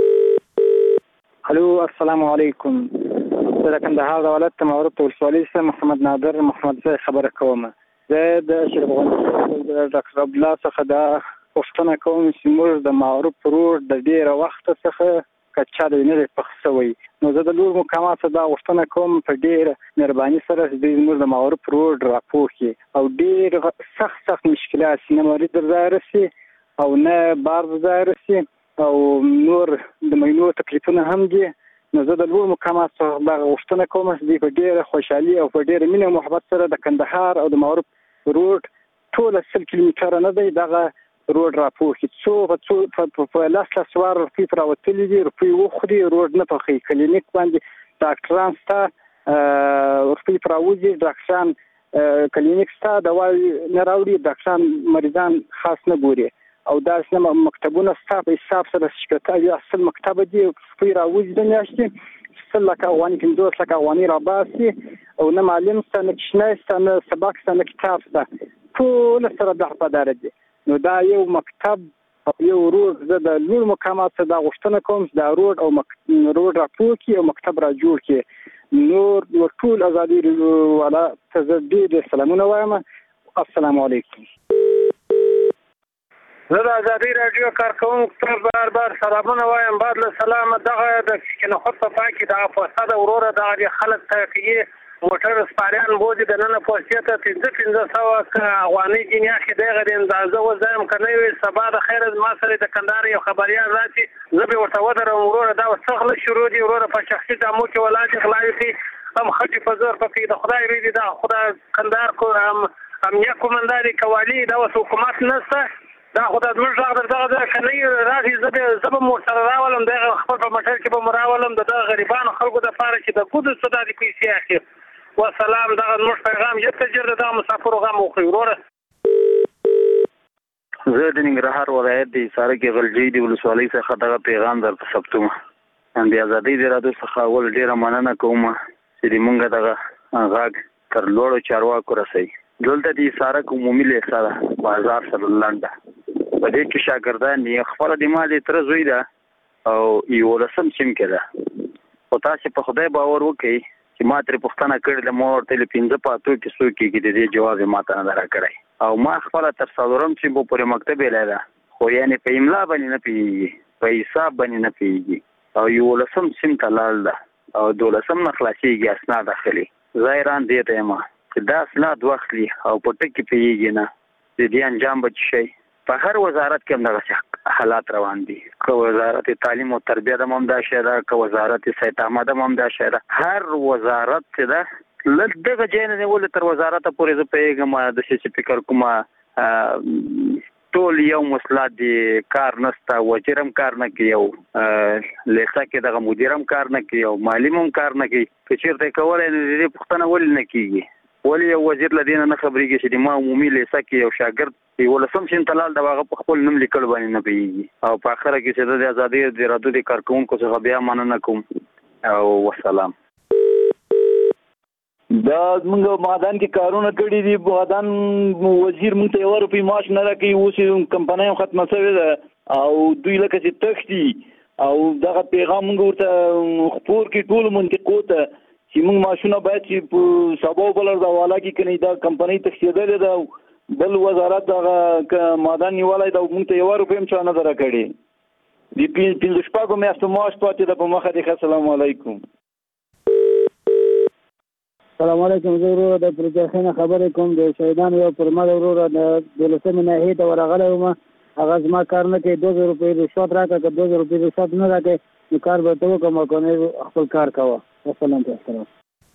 الو السلام علیکم زه د کندهار د ولایت معروف ولسوالۍ څخه محمد نادر محمد زه خبره کوم زه د اشرف غني د ډاکټر عبد الله څخه دا پوښتنه کوم چې موږ د معروف روډ د ډیره وخت څخه کچا د نه پخښوي نو زه د لور مقامات دا غوښتنه کوم په ډیر مهرباني سره د موږ د معروف روډ راپوښي او ډیر سخت مشکلات نه مرید درځي او نه بار درځي او نور د مینو تکلیفونه هم دي نو زه د لور مقامات څخه دا غوښتنه کوم چې په ډیر خوشحالي او په ډیر مینه او محبت سره د کندهار او د معروف روډ ټول 100 کیلومتره نه دی دغه روډ راپوښي څو په لاس وار روپۍ راوتلي دي روپۍ وخوري روډ نه پخې کلینیک باندې ډاکټران ستا روپۍ راوځي ډاکټران کلینیک ستا دوا نه راوړي ډاکټران مریضان خاص نه ګوري او دا اسنه مکتبونه ستا په حساب سره شکایت یا اصل مکتب دي روپۍ راوځي د میاشتې 100 لکه افغاني 15 لکه افغاني راباسي او نه معلم ستا نه کشنه ستا نه سبق ستا نه کتاب ستا ټول سره د حفادار دي نو دا یو مکتب او یو روډ زه د لوړ مقامات څخه دا غوښتنه کوم چې دا روډ او روډ راپوکي او مکتب را جوړ کړي نور ټول ازادي ولا تزدید سلامونه وایم السلام علیکم زه د ازادي رادیو کارکونکو ته بار سلامونه وایم بعد له سلام دغه د کنه خود په پاکي د افساد وروره د خلک تاکي موټر سپاریان بودی د نن پوسټه 1500 افغاني جنیا خدای غره اندازه وزم کنه وي سبا د خیر ما سره د کندهار یو خبريال راځي زه به ورته ودرم وروره دا وسخله شروع دي وروره په شخصي دمو کې ولادت خلاصي هم خټي په زور پکې د خدای ریدي دا خدای کندهار کو هم یا کومنداري قوالی دا حکومت نسته دا خدای زموږ دغه کنه راځي زه به مو سره راولم د خپل په مټر کې به مراولم د غریبانو خلکو د فارق کې د کود صدا د پیسې اخر والسلام دغه نور پیغام یتجر د مسافر غم او خیروره زه د ننګرهار ولایت د ساره کې غلجی دی ولسوالۍ څخه دغه پیغام درته ثبتوم د ازادۍ د رادیو څخه ول ډیره مننه کوم چې موږ دغه غاګ تر لوړو چارواکو رسي دلته د ساره عمومي لیساره بازار سره لنډه په دې کې شاګردان یې خپل د مالي تر زوی ده او یو لسم سیم کړه او تاسو په خدای باور وکړئ چې ما تر پښتنه کړل مور ته 15 پاتو کې سو کې د دې جواب ما ته نه راکړی او ما خپل تر څلورم چې په پوره مکتب لیدا خو یعنی په املا باندې نه پیږي په حساب باندې نه پیږي او یو لسم سیم تلال ده او دولسم نه خلاصيږي اسناد داخلي زایران دې ته ما چې دا اسناد واخلي او په ټکی پیږي نه دې انجام بچي په هر وزارت کې همدغه حالات روان دي که وزارت تعلیم او تربیه د ممدا شهره که وزارت صحت عامه د ممدا شهره هر وزارت څه ده لږه جین نه ول تر وزارت پورې زه پیغام د سیاسي فکر کومه ټول یو مسله دي کار نستا وزیرم کار نه کوي او لیسا کې دغه مدیرم کار نه کوي او معلمم کار نه کوي چې چیرته کولای دې پښتنه ول نه کیږي ولی یو وزیر لدین نه خبرېږي چې ما عمومي لیسا کې یو شاګرد یو لسم شین تلال د واغه په خپل نوم لیکل باندې نه پیږي او په اخره کې چې د ازادي د رادیو د کارکونکو څخه بیا مننه کوم او والسلام دا موږ مادان کې کارونه کړی دي مادان وزیر موږ ته یو روپۍ معاش نه راکوي اوس کمپنۍ ختمه شوې ده او دوی لکه چې تښتي او دغه پیغام موږ ورته خپور کې ټول منطقو ته چې موږ ماشونه باید چې په سبا بل د والا کې کني دا کمپنۍ تخصیصېدلې ده بل وزارت د معدن نیولای دا موږ ته 1 روپۍ هم چا نه درکړي د 15 میاشتو معاش پاتې ده په مخه دي. السلام علیکم. السلام علیکم. زه ورور د پروجیکشن خبرې کوم د شهیدان یو پرمل ورور د 12 ناحیې ته ورغلی وم هغه زما کار نه کوي 2000 روپۍ رشوت راکړه که 2000 روپۍ رشوت نه راکړي نو کار به ته وکړم او که خپل کار کوه. السلام علیکم.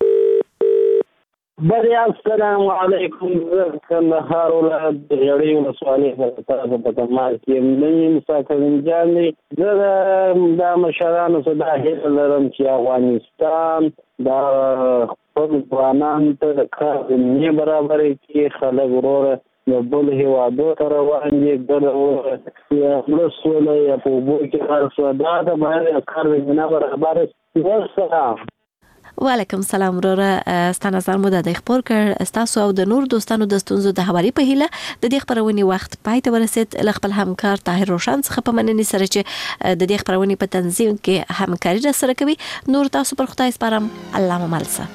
السلام علیکم. زه کندهار ولایت د ژړۍ ولسوالۍ تاسو په کمال کې مې مسافرین جان دی. زه د مشرانو څخه دا هیله لرم چې افغانستان دا خپل ځوانان ته د کار زمینې برابرې کړي. خلک وروره د بل هېوادو ته روان دي مرسوله یا په اوبو کې کار شو دا د باید کار زمینه برابره شي. والسلام. وعلیکم سلام وروره ستا نظر مو د خبر کړ تاسو او د نور دوستانو د ستونزو د حوالې په هیله د دې خبرونې وخت پای ته ورسید. ل خپل همکار طاهر روشن څخه په مننې سره چې د دې خبرونې په تنظیم کې همکاري را سره کوي. نور تاسو پر خدای سپارم. الله مو ملسه.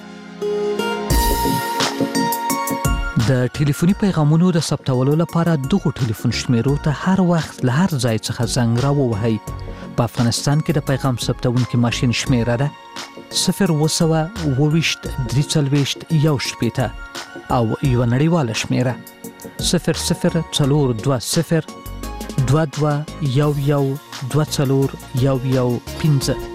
د ټلیفوني پیغامونو د ثبتولو لپاره دغه ټلیفون شمیرو ته هر وخت له هر ځای څخه زنګ راووهئ. په افغانستان کې د پیغام ثبتونکي ماشین شمیره ده 020 23 1 او یو نړیواله شمیره 00 420 22 11 24 15.